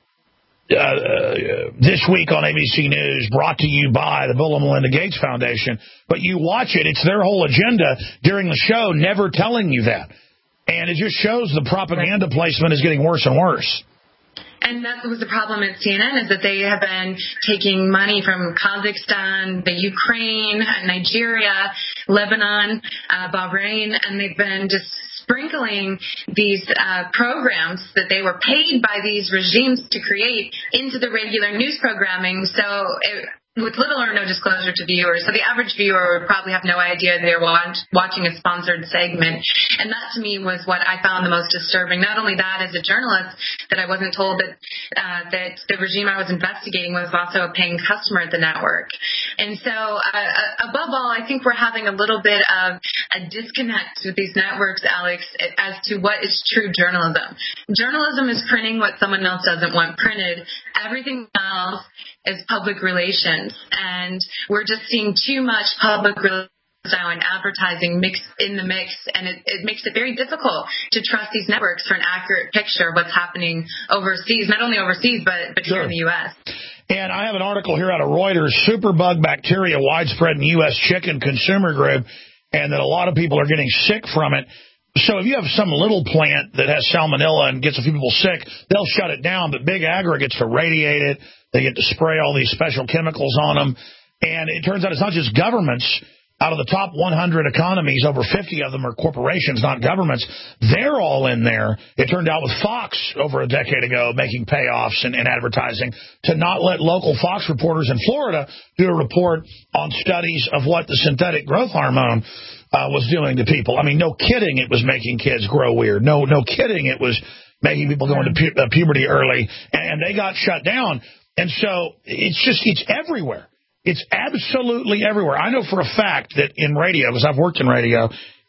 uh, uh, this week on A B C News, brought to you by the Bill and Melinda Gates Foundation. But you watch it, it's their whole agenda during the show, never telling you that. And it just shows the propaganda placement is getting worse and worse. And that was the problem at C N N, is that they have been taking money from Kazakhstan, the Ukraine, Nigeria, Lebanon, uh, Bahrain, and they've been just sprinkling these uh, programs that they were paid by these regimes to create into the regular news programming. So it, with little or no disclosure to viewers. So the average viewer would probably have no idea they were watch, watching a sponsored segment. And that, to me, was what I found the most disturbing. Not only that, as a journalist, that I wasn't told that uh, that the regime I was investigating was also a paying customer at the network. And so, uh, above all, I think we're having a little bit of a disconnect with these networks, Alex, as to what is true journalism. Journalism is printing what someone else doesn't want printed. Everything else is public relations, and we're just seeing too much public relations now and advertising mixed in the mix, and it, it makes it very difficult to trust these networks for an accurate picture of what's happening overseas, not only overseas, but, but sure. here in the U S. And I have an article here out of Reuters, superbug bacteria widespread in U S chicken consumer group, and that a lot of people are getting sick from it. So if you have some little plant that has salmonella and gets a few people sick, they'll shut it down, but big agri gets to radiate it. They get to spray all these special chemicals on them. And it turns out it's not just governments. Out of the top one hundred economies, over fifty of them are corporations, not governments. They're all in there. It turned out with Fox over a decade ago making payoffs and, and advertising to not let local Fox reporters in Florida do a report on studies of what the synthetic growth hormone uh, was doing to people. I mean, no kidding it was making kids grow weird. No, no kidding it was making people go into pu- uh, puberty early, and they got shut down. And so it's just, it's everywhere. It's absolutely everywhere. I know for a fact that in radio, because I've worked in radio,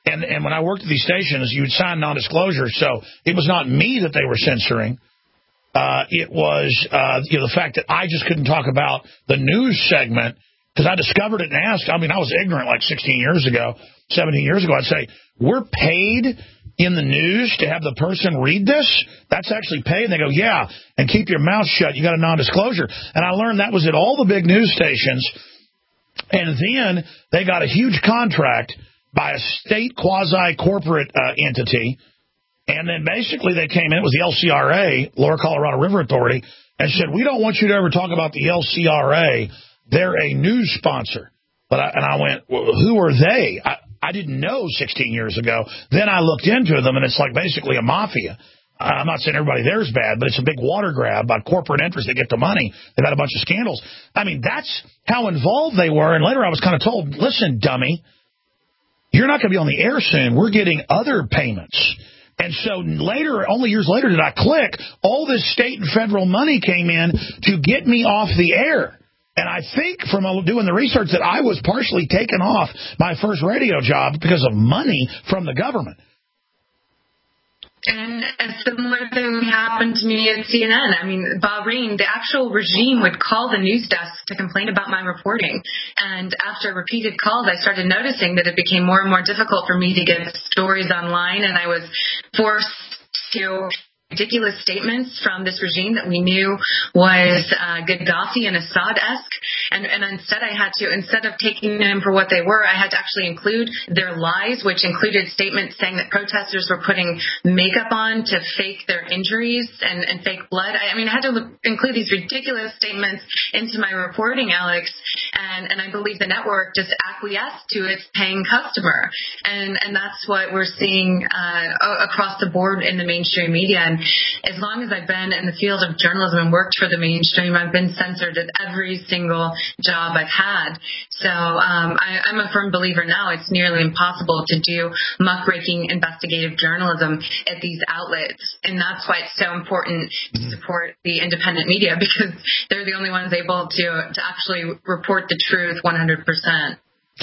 And and when I worked at these stations, you would sign non-disclosure. So it was not me that they were censoring. Uh, it was uh, you know the fact that I just couldn't talk about the news segment because I discovered it and asked. I mean, I was ignorant like sixteen years ago, seventeen years ago. I'd say, we're paid in the news to have the person read this? That's actually paid? And they go, yeah, and keep your mouth shut. You got a non-disclosure. And I learned that was at all the big news stations. And then they got a huge contract by a state quasi-corporate uh, entity. And then basically they came in, it was the L C R A, Lower Colorado River Authority, and said, we don't want you to ever talk about the L C R A. They're a news sponsor. But I, and I went, well, who are they? I, I didn't know sixteen years ago. Then I looked into them, and it's like basically a mafia. I'm not saying everybody there is bad, but it's a big water grab by corporate interests that get the money. They've had a bunch of scandals. I mean, that's how involved they were. And later I was kind of told, listen, dummy, you're not going to be on the air soon. We're getting other payments. And so later, only years later, did I click, all this state and federal money came in to get me off the air. And I think from doing the research that I was partially taken off my first radio job because of money from the government. And a similar thing happened to me at C N N. I mean, Bahrain, the actual regime would call the news desk to complain about my reporting. And after repeated calls, I started noticing that it became more and more difficult for me to get stories online, and I was forced to ridiculous statements from this regime that we knew was uh, Gaddafi and Assad-esque. And, and instead I had to, instead of taking them for what they were, I had to actually include their lies, which included statements saying that protesters were putting makeup on to fake their injuries and, and fake blood. I, I mean, I had to look, include these ridiculous statements into my reporting, Alex. And, and I believe the network just acquiesced to its paying customer. And, and that's what we're seeing uh, across the board in the mainstream media. And as long as I've been in the field of journalism and worked for the mainstream, I've been censored at every single job I've had. So um, I, I'm a firm believer now it's nearly impossible to do muckraking investigative journalism at these outlets. And that's why it's so important to support the independent media, because they're the only ones able to, to actually report the truth one hundred percent.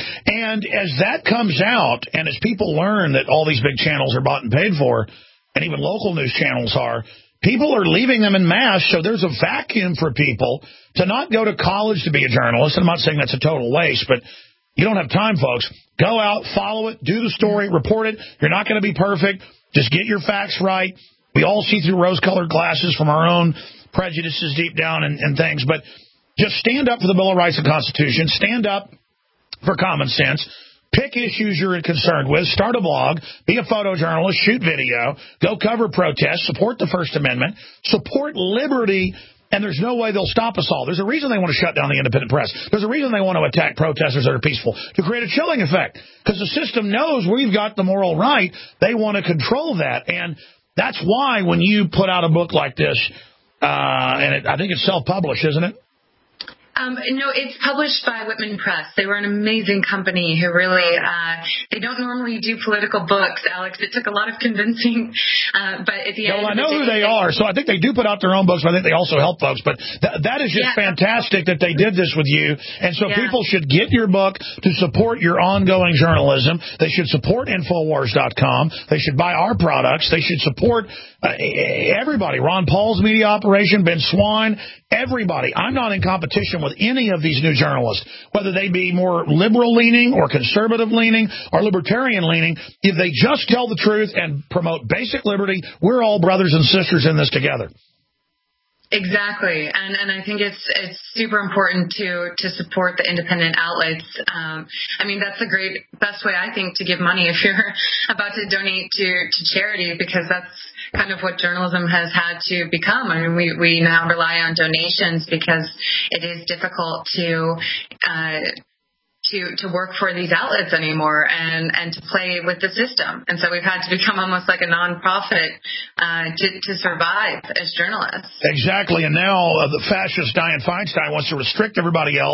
And as that comes out, and as people learn that all these big channels are bought and paid for, and even local news channels are, people are leaving them in mass, so there's a vacuum for people to not go to college to be a journalist. I'm not saying that's a total waste, but you don't have time, folks. Go out, follow it, do the story, report it. You're not going to be perfect. Just get your facts right. We all see through rose-colored glasses from our own prejudices deep down and, and things, but just stand up for the Bill of Rights and Constitution. Stand up for common sense. Pick issues you're concerned with. Start a blog. Be a photojournalist. Shoot video. Go cover protests. Support the First Amendment. Support liberty. And there's no way they'll stop us all. There's a reason they want to shut down the independent press. There's a reason they want to attack protesters that are peaceful, to create a chilling effect. Because the system knows we've got the moral right. They want to control that. And that's why when you put out a book like this, uh, and it, I think it's self-published, isn't it? Um, no, it's published by Whitman Press. They were an amazing company who really, uh, they don't normally do political books, Alex. It took a lot of convincing, uh, but at the end well, of the I know day, who they are, so I think they do put out their own books, but I think they also help folks. But th- that is just yeah. fantastic that they did this with you. And so yeah. people should get your book to support your ongoing journalism. They should support Infowars dot com. They should buy our products. They should support uh, everybody. Ron Paul's media operation, Ben Swan, everybody. I'm not in competition with any of these new journalists, whether they be more liberal-leaning or conservative-leaning or libertarian-leaning. If they just tell the truth and promote basic liberty, we're all brothers and sisters in this together. Exactly, and and I think it's it's super important to to support the independent outlets. Um, I mean, that's a great best way, I think, to give money if you're about to donate to to charity, because that's kind of what journalism has had to become. I mean, we we now rely on donations because it is difficult to. Uh, to to work for these outlets anymore and, and to play with the system. And so we've had to become almost like a nonprofit uh, to, to survive as journalists. Exactly. And now uh, the fascist Dianne Feinstein wants to restrict everybody else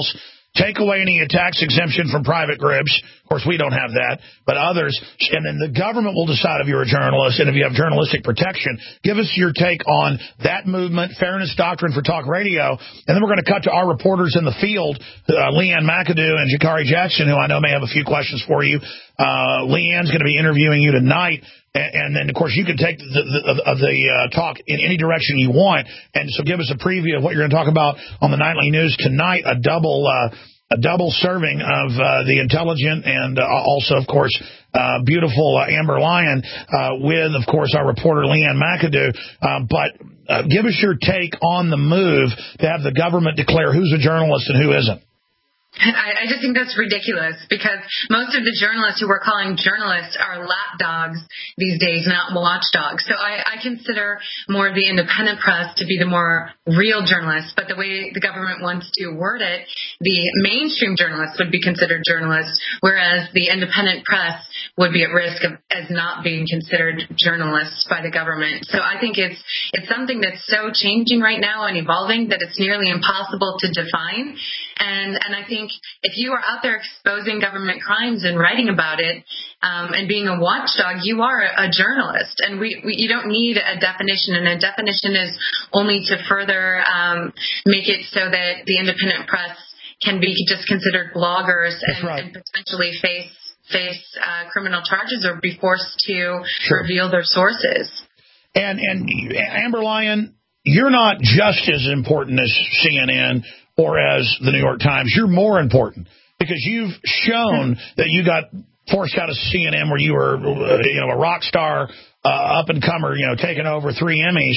take away any tax exemption from private groups. Of course, we don't have that, but others. And then the government will decide if you're a journalist and if you have journalistic protection. Give us your take on that movement, fairness doctrine for talk radio. And then we're going to cut to our reporters in the field, uh, Leanne McAdoo and Jakari Jackson, who I know may have a few questions for you. Uh, Leanne's going to be interviewing you tonight. And, and then, of course, you can take the, the, of the uh, talk in any direction you want. And so give us a preview of what you're going to talk about on the nightly news tonight, a double uh, a double serving of uh, the intelligent and uh, also, of course, uh, beautiful uh, Amber Lyon uh, with, of course, our reporter Leanne McAdoo. Uh, but uh, give us your take on the move to have the government declare who's a journalist and who isn't. I, I just think that's ridiculous because most of the journalists who we're calling journalists are lapdogs these days, not watchdogs. So I, I consider more of the independent press to be the more real journalists. But the way the government wants to word it, the mainstream journalists would be considered journalists, whereas the independent press would be at risk of as not being considered journalists by the government. So I think it's it's something that's so changing right now and evolving that it's nearly impossible to define. And and I think if you are out there exposing government crimes and writing about it um, and being a watchdog, you are a, a journalist. And we, we you don't need a definition. And a definition is only to further um, make it so that the independent press can be just considered bloggers and, right. and potentially face face uh, criminal charges or be forced to sure. reveal their sources. And and Amber Lyon, you're not just as important as C N N or as the New York Times. You're more important because you've shown that you got forced out of C N N where you were, uh, you know, a rock star, uh, up and comer, you know, taking over three Emmys.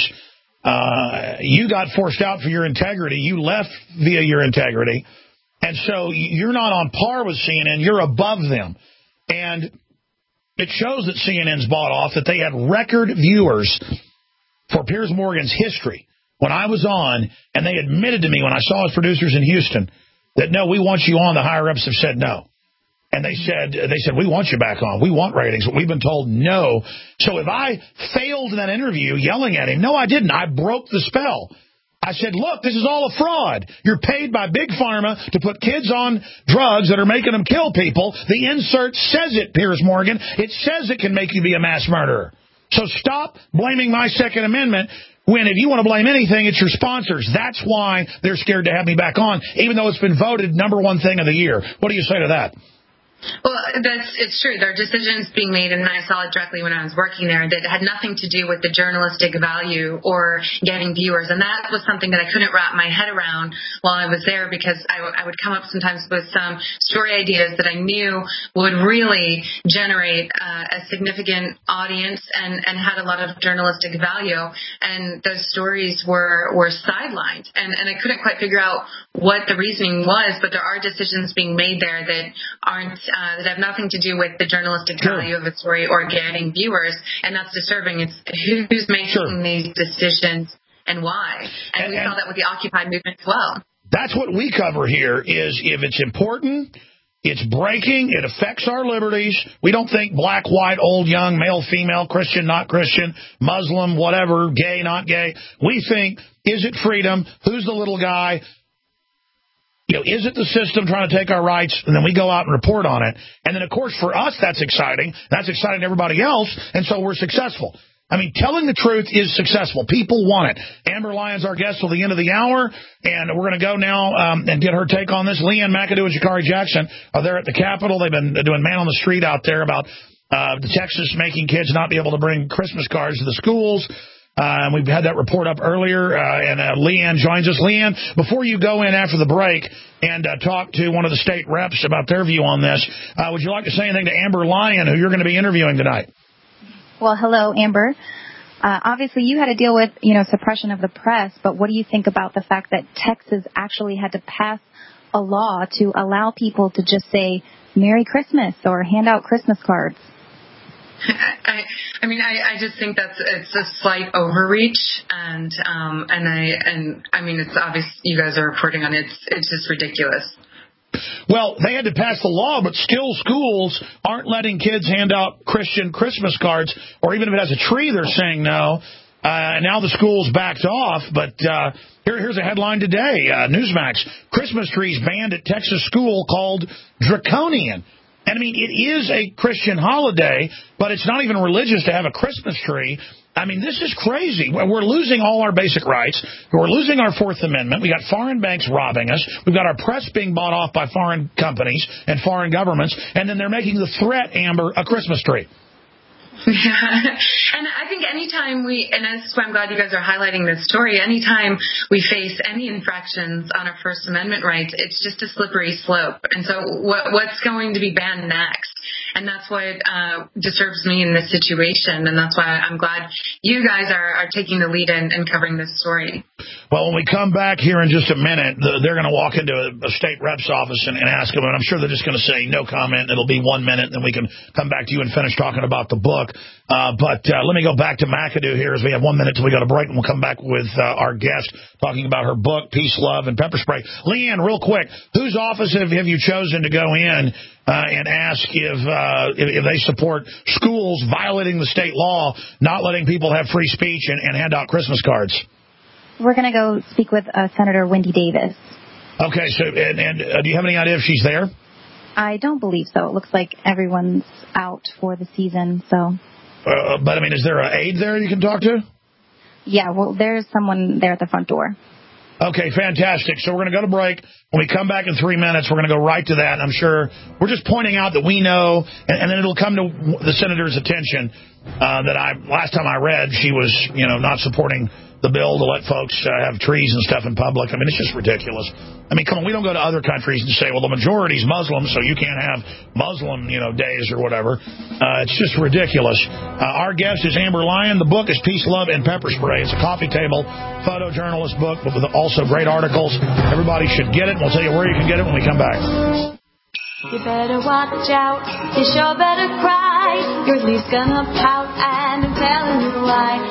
Uh, you got forced out for your integrity. You left via your integrity. And so you're not on par with C N N. You're above them. And it shows that C N N's bought off, that they had record viewers for Piers Morgan's history when I was on, and they admitted to me when I saw his producers in Houston that, no, we want you on. The higher-ups have said no. And they said, they said, we want you back on. We want ratings. But we've been told no. So if I failed in that interview yelling at him, no, I didn't. I broke the spell. I said, look, this is all a fraud. You're paid by Big Pharma to put kids on drugs that are making them kill people. The insert says it, Piers Morgan. It says it can make you be a mass murderer. So stop blaming my Second Amendment when if you want to blame anything, it's your sponsors. That's why they're scared to have me back on, even though it's been voted number one thing of the year. What do you say to that? Well, that's it's true. There are decisions being made, and I saw it directly when I was working there, that had nothing to do with the journalistic value or getting viewers. And that was something that I couldn't wrap my head around while I was there, because I, w- I would come up sometimes with some story ideas that I knew would really generate uh, a significant audience and, and had a lot of journalistic value. And those stories were, were sidelined. And, and I couldn't quite figure out what the reasoning was, but there are decisions being made there that aren't Uh, that have nothing to do with the journalistic sure. value of a story or getting viewers, and that's disturbing. It's who's making sure. these decisions and why. And, and we and saw that with the Occupy movement as well. That's what we cover here is if it's important, it's breaking, it affects our liberties. We don't think black, white, old, young, male, female, Christian, not Christian, Muslim, whatever, gay, not gay. We think, is it freedom? Who's the little guy? You know, is it the system trying to take our rights? And then we go out and report on it. And then, of course, for us, that's exciting. That's exciting to everybody else. And so we're successful. I mean, telling the truth is successful. People want it. Amber Lyon's our guest till the end of the hour. And we're going to go now um, and get her take on this. Leanne McAdoo and Jakari Jackson are there at the Capitol. They've been doing man on the street out there about uh, the Texas making kids not be able to bring Christmas cards to the schools. Uh, and we've had that report up earlier, uh, and uh, Leanne joins us. Leanne, before you go in after the break and uh, talk to one of the state reps about their view on this, uh, would you like to say anything to Amber Lyon, who you're going to be interviewing tonight? Well, hello, Amber. Uh, obviously, you had to deal with, you know, suppression of the press, but what do you think about the fact that Texas actually had to pass a law to allow people to just say Merry Christmas or hand out Christmas cards? I, I mean, I, I just think that's it's a slight overreach, and um, and I and I mean, it's obvious you guys are reporting on it. It's it's just ridiculous. Well, they had to pass the law, but still schools aren't letting kids hand out Christian Christmas cards, or even if it has a tree, they're saying no. Uh, now the school's backed off, but uh, here, here's a headline today. Uh, Newsmax, Christmas trees banned at Texas school called draconian. And, I mean, it is a Christian holiday, but it's not even religious to have a Christmas tree. I mean, this is crazy. We're losing all our basic rights. We're losing our Fourth Amendment. We got foreign banks robbing us. We've got our press being bought off by foreign companies and foreign governments. And then they're making the threat, Amber, a Christmas tree. Yeah, and I think anytime we, and this is why I'm glad you guys are highlighting this story, anytime we face any infractions on our First Amendment rights, it's just a slippery slope. And so what, what's going to be banned next? And that's what uh, disturbs me in this situation, and that's why I'm glad you guys are, are taking the lead in and covering this story. Well, when we come back here in just a minute, they're going to walk into a, a state rep's office and, and ask them, and I'm sure they're just going to say no comment. It'll be one minute, and then we can come back to you and finish talking about the book. Uh, but uh, let me go back to McAdoo here as we have one minute till we go to break, and we'll come back with uh, our guest talking about her book, Peace, Love, and Pepper Spray. Leanne, real quick, whose office have, have you chosen to go in uh, and ask if, uh, if if they support schools violating the state law, not letting people have free speech and, and hand out Christmas cards? We're going to go speak with uh, Senator Wendy Davis. Okay, so and, and uh, do you have any idea if she's there? I don't believe so. It looks like everyone's out for the season, so... Uh, but, I mean, is there an aide there you can talk to? Yeah, well, there's someone there at the front door. Okay, fantastic. So we're going to go to break. When we come back in three minutes, we're going to go right to that. And I'm sure we're just pointing out that we know, and, and then it'll come to the senator's attention uh, that I last time I read, she was, you know, not supporting the bill to let folks uh, have trees and stuff in public. I mean, it's just ridiculous. I mean, come on, we don't go to other countries and say, well, the majority's Muslim, so you can't have Muslim, you know, days or whatever. Uh, it's just ridiculous. Uh, our guest is Amber Lyon. The book is Peace, Love, and Pepper Spray. It's a coffee table photojournalist book, but with also great articles. Everybody should get it, and we'll tell you where you can get it when we come back. You better watch out, you sure better cry. Your leaf's gonna pout, and I'm telling you why.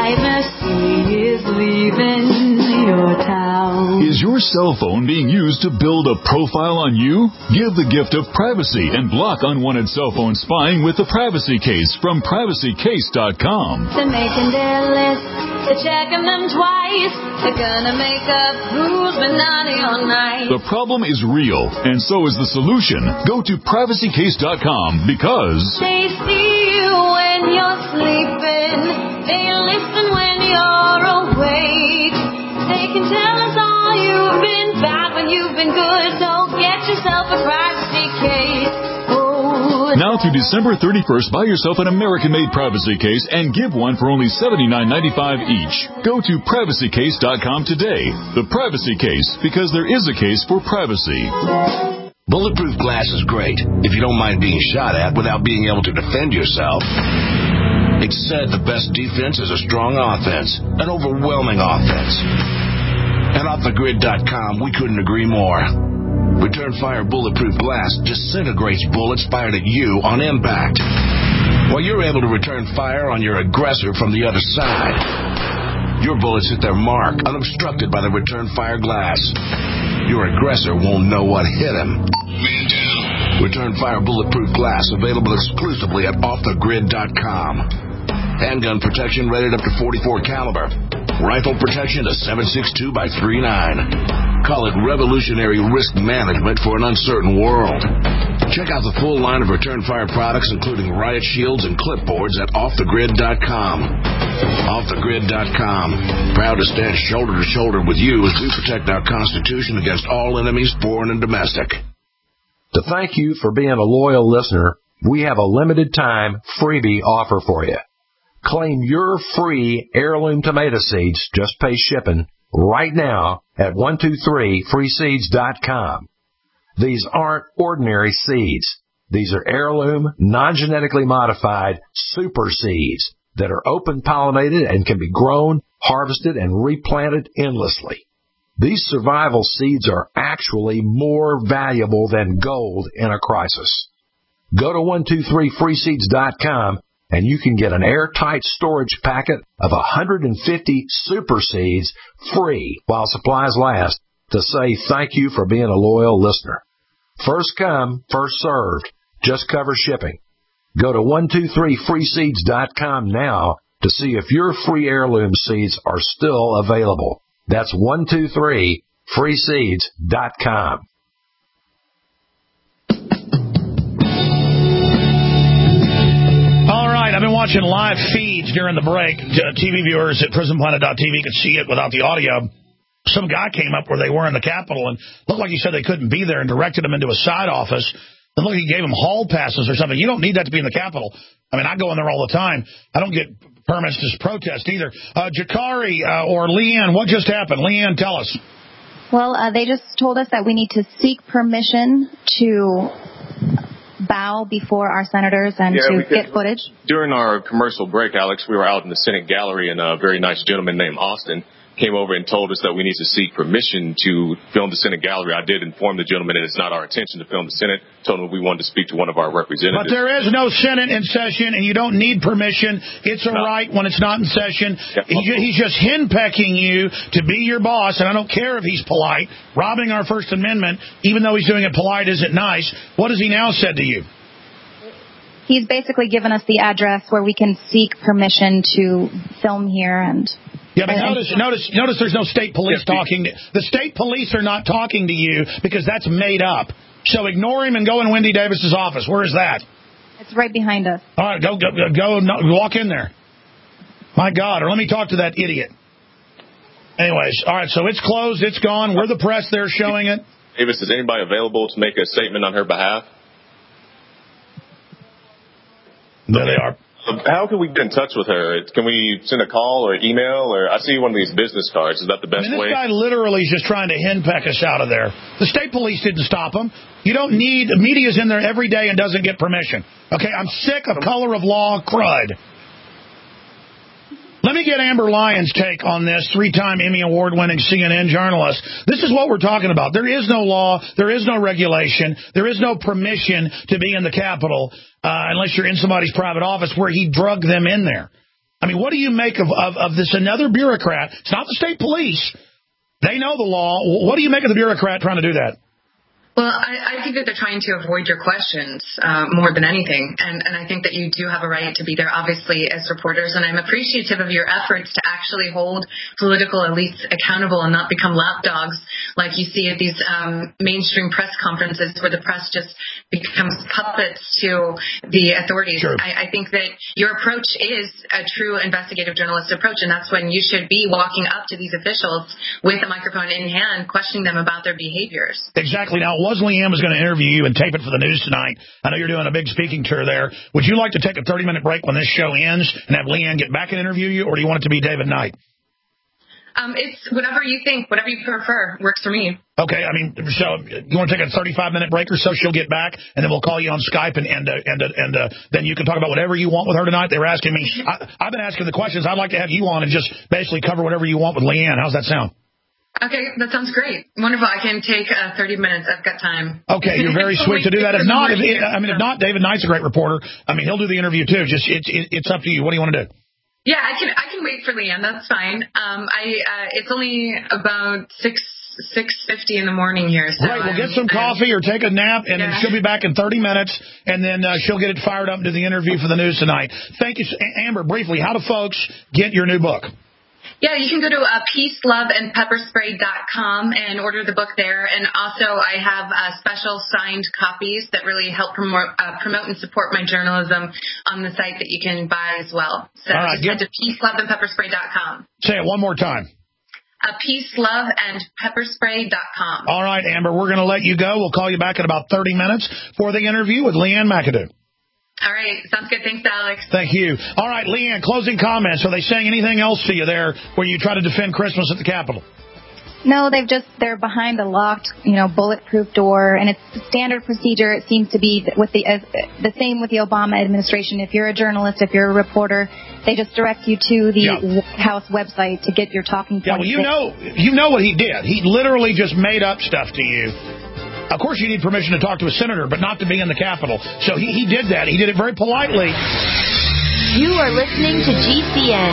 Privacy is leaving your town. Is your cell phone being used to build a profile on you? Give the gift of privacy and block unwanted cell phone spying with the Privacy Case from privacy case dot com. They're making their list, they're checking them twice. They're gonna make up who's been naughty all night. The problem is real, and so is the solution. Go to privacy case dot com because they see you when you're sleeping. They listen when you're awake. They can tell us all you've been bad when you've been good. So get yourself a privacy case. Oh, now through December thirty-first, buy yourself an American-made privacy case and give one for only seventy-nine ninety-five each. Go to privacy case dot com today. The Privacy Case, because there is a case for privacy. Bulletproof glass is great if you don't mind being shot at without being able to defend yourself. It's said the best defense is a strong offense, an overwhelming offense. At off the grid dot com, we couldn't agree more. Return Fire Bulletproof Glass disintegrates bullets fired at you on impact, while you're able to return fire on your aggressor from the other side. Your bullets hit their mark, unobstructed by the return fire glass. Your aggressor won't know what hit him. Man down. Return Fire Bulletproof Glass, available exclusively at off the grid dot com. Handgun protection rated up to forty-four caliber. Rifle protection to seven six two by three nine. Call it revolutionary risk management for an uncertain world. Check out the full line of Return Fire products, including riot shields and clipboards, at off the grid dot com. off the grid dot com. Proud to stand shoulder to shoulder with you as we protect our Constitution against all enemies, foreign and domestic. To thank you for being a loyal listener, we have a limited time freebie offer for you. Claim your free heirloom tomato seeds, just pay shipping, right now at one two three free seeds dot com. These aren't ordinary seeds. These are heirloom, non-genetically modified super seeds that are open-pollinated and can be grown, harvested, and replanted endlessly. These survival seeds are actually more valuable than gold in a crisis. Go to one two three free seeds dot com and you can get an airtight storage packet of one hundred fifty super seeds free while supplies last to say thank you for being a loyal listener. First come, first served. Just cover shipping. Go to one two three free seeds dot com now to see if your free heirloom seeds are still available. That's one two three free seeds dot com. All right, I've been watching live feeds during the break. T V viewers at prison planet dot t v could see it without the audio. Some guy came up where they were in the Capitol and looked like he said they couldn't be there and directed them into a side office. And look, he gave them hall passes or something. You don't need that to be in the Capitol. I mean, I go in there all the time. I don't get permits to protest either. Uh, Jakari uh, or Leanne, what just happened? Leanne, tell us. Well, uh, they just told us that we need to seek permission to bow before our senators and Yeah, to we could- get footage. During our commercial break, Alex, we were out in the Senate gallery, and a very nice gentleman named Austin came over and told us that we need to seek permission to film the Senate gallery. I did inform the gentleman that it's not our intention to film the Senate. Told him we wanted to speak to one of our representatives. But there is no Senate in session, and you don't need permission. It's a No. right when it's not in session. Yeah. He, ju- he's just henpecking you to be your boss, and I don't care if he's polite. Robbing our First Amendment, even though he's doing it polite, isn't nice. What has he now said to you? He's basically given us the address where we can seek permission to film here. And Yeah, but and- notice, notice, notice. There's no state police talking. To, the state police are not talking to you because that's made up. So ignore him and go in Wendy Davis's office. Where is that? It's right behind us. All right, go, go, go, go no, walk in there. My God, or let me talk to that idiot. Anyways, all right, so it's closed, it's gone. We're the press. They're showing it. Davis, is anybody available to make a statement on her behalf? There they are. How can we get in touch with her? Can we send a call or email? Or I see one of these business cards. Is that the I best mean, this way? guy literally is just trying to henpeck us out of there. The state police didn't stop him. You don't need, the media's in there every day and doesn't get permission. Okay, I'm sick of color of law crud. Let me get Amber Lyons' take on this, three-time Emmy Award-winning C N N journalist. This is what we're talking about. There is no law. There is no regulation. There is no permission to be in the Capitol uh, unless you're in somebody's private office where he drugged them in there. I mean, what do you make of, of, of this another bureaucrat? It's not the state police. They know the law. What do you make of the bureaucrat trying to do that? Well, I, I think that they're trying to avoid your questions uh, more than anything. And, and I think that you do have a right to be there, obviously, as reporters. And I'm appreciative of your efforts to actually hold political elites accountable and not become lapdogs like you see at these um, mainstream press conferences where the press just becomes puppets to the authorities. Sure. I, I think that your approach is a true investigative journalist approach, and that's when you should be walking up to these officials with a microphone in hand, questioning them about their behaviors. Exactly. Now, was Leanne was going to interview you and tape it for the news tonight. I know you're doing a big speaking tour there. Would you like to take a thirty-minute break when this show ends and have Leanne get back and interview you, or do you want it to be David Knight? Um, it's whatever you think, whatever you prefer works for me. Okay, I mean, so you want to take a thirty-five minute break or so? She'll get back, and then we'll call you on Skype, and and uh, and uh, and uh, then you can talk about whatever you want with her tonight. They were asking me. I, I've been asking the questions. I'd like to have you on and just basically cover whatever you want with Leanne. How's that sound? Okay, that sounds great. Wonderful. I can take uh, thirty minutes. I've got time. Okay, you're very sweet to do that. If not, if, I mean, if not, David Knight's a great reporter. I mean, he'll do the interview too. Just it's it, it's up to you. What do you want to do? Yeah, I can. I can wait for Leanne. That's fine. Um, I. Uh, it's only about six six fifty in the morning here. So Right. Well, get some coffee or take a nap, and Yeah. then she'll be back in thirty minutes, and then uh, she'll get it fired up and do the interview for the news tonight. Thank you, Amber. Briefly, how do folks get your new book? Yeah, you can go to uh, peace love and pepper spray dot com and order the book there. And also I have uh, special signed copies that really help promote, uh, promote and support my journalism on the site that you can buy as well. So All right, just head to peace love and pepper spray dot com. Say it one more time. Uh, peace love and pepper spray dot com. All right, Amber, we're going to let you go. We'll call you back in about thirty minutes for the interview with Leanne McAdoo. All right. Sounds good. Thanks, Alex. Thank you. All right, Leanne, closing comments. Are they saying anything else to you there where you try to defend Christmas at the Capitol? No, they've just, they're behind a locked, you know, bulletproof door, and it's standard procedure. It seems to be with the uh, the same with the Obama administration. If you're a journalist, if you're a reporter, they just direct you to the Yeah. White House website to get your talking points. Yeah, well, you know, you know what he did. He literally just made up stuff to you. Of course, you need permission to talk to a senator, but not to be in the Capitol. So he, he did that. He did it very politely. You are listening to G C N.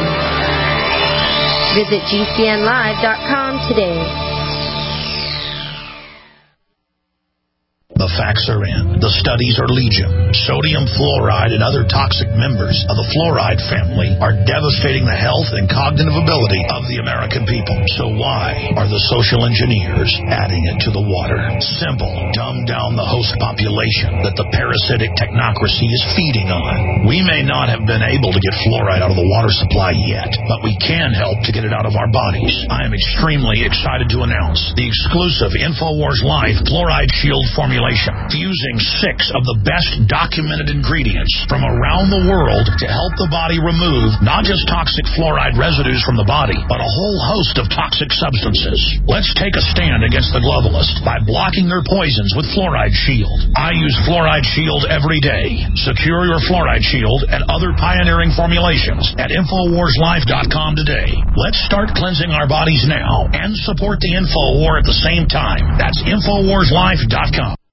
Visit G C N live dot com today. the facts are in. The studies are legion. Sodium fluoride and other toxic members of the fluoride family are devastating the health and cognitive ability of the American people. So why are the social engineers adding it to the water? Simple. Dumb down the host population that the parasitic technocracy is feeding on. We may not have been able to get fluoride out of the water supply yet, but we can help to get it out of our bodies. I am extremely excited to announce the exclusive InfoWars Life Fluoride Shield formulation, fusing six of the best documented ingredients from around the world to help the body remove not just toxic fluoride residues from the body, but a whole host of toxic substances. Let's take a stand against the globalists by blocking their poisons with Fluoride Shield. I use Fluoride Shield every day. Secure your Fluoride Shield and other pioneering formulations at Infowars Life dot com today. Let's start cleansing our bodies now and support the InfoWar at the same time. That's Infowars Life dot com.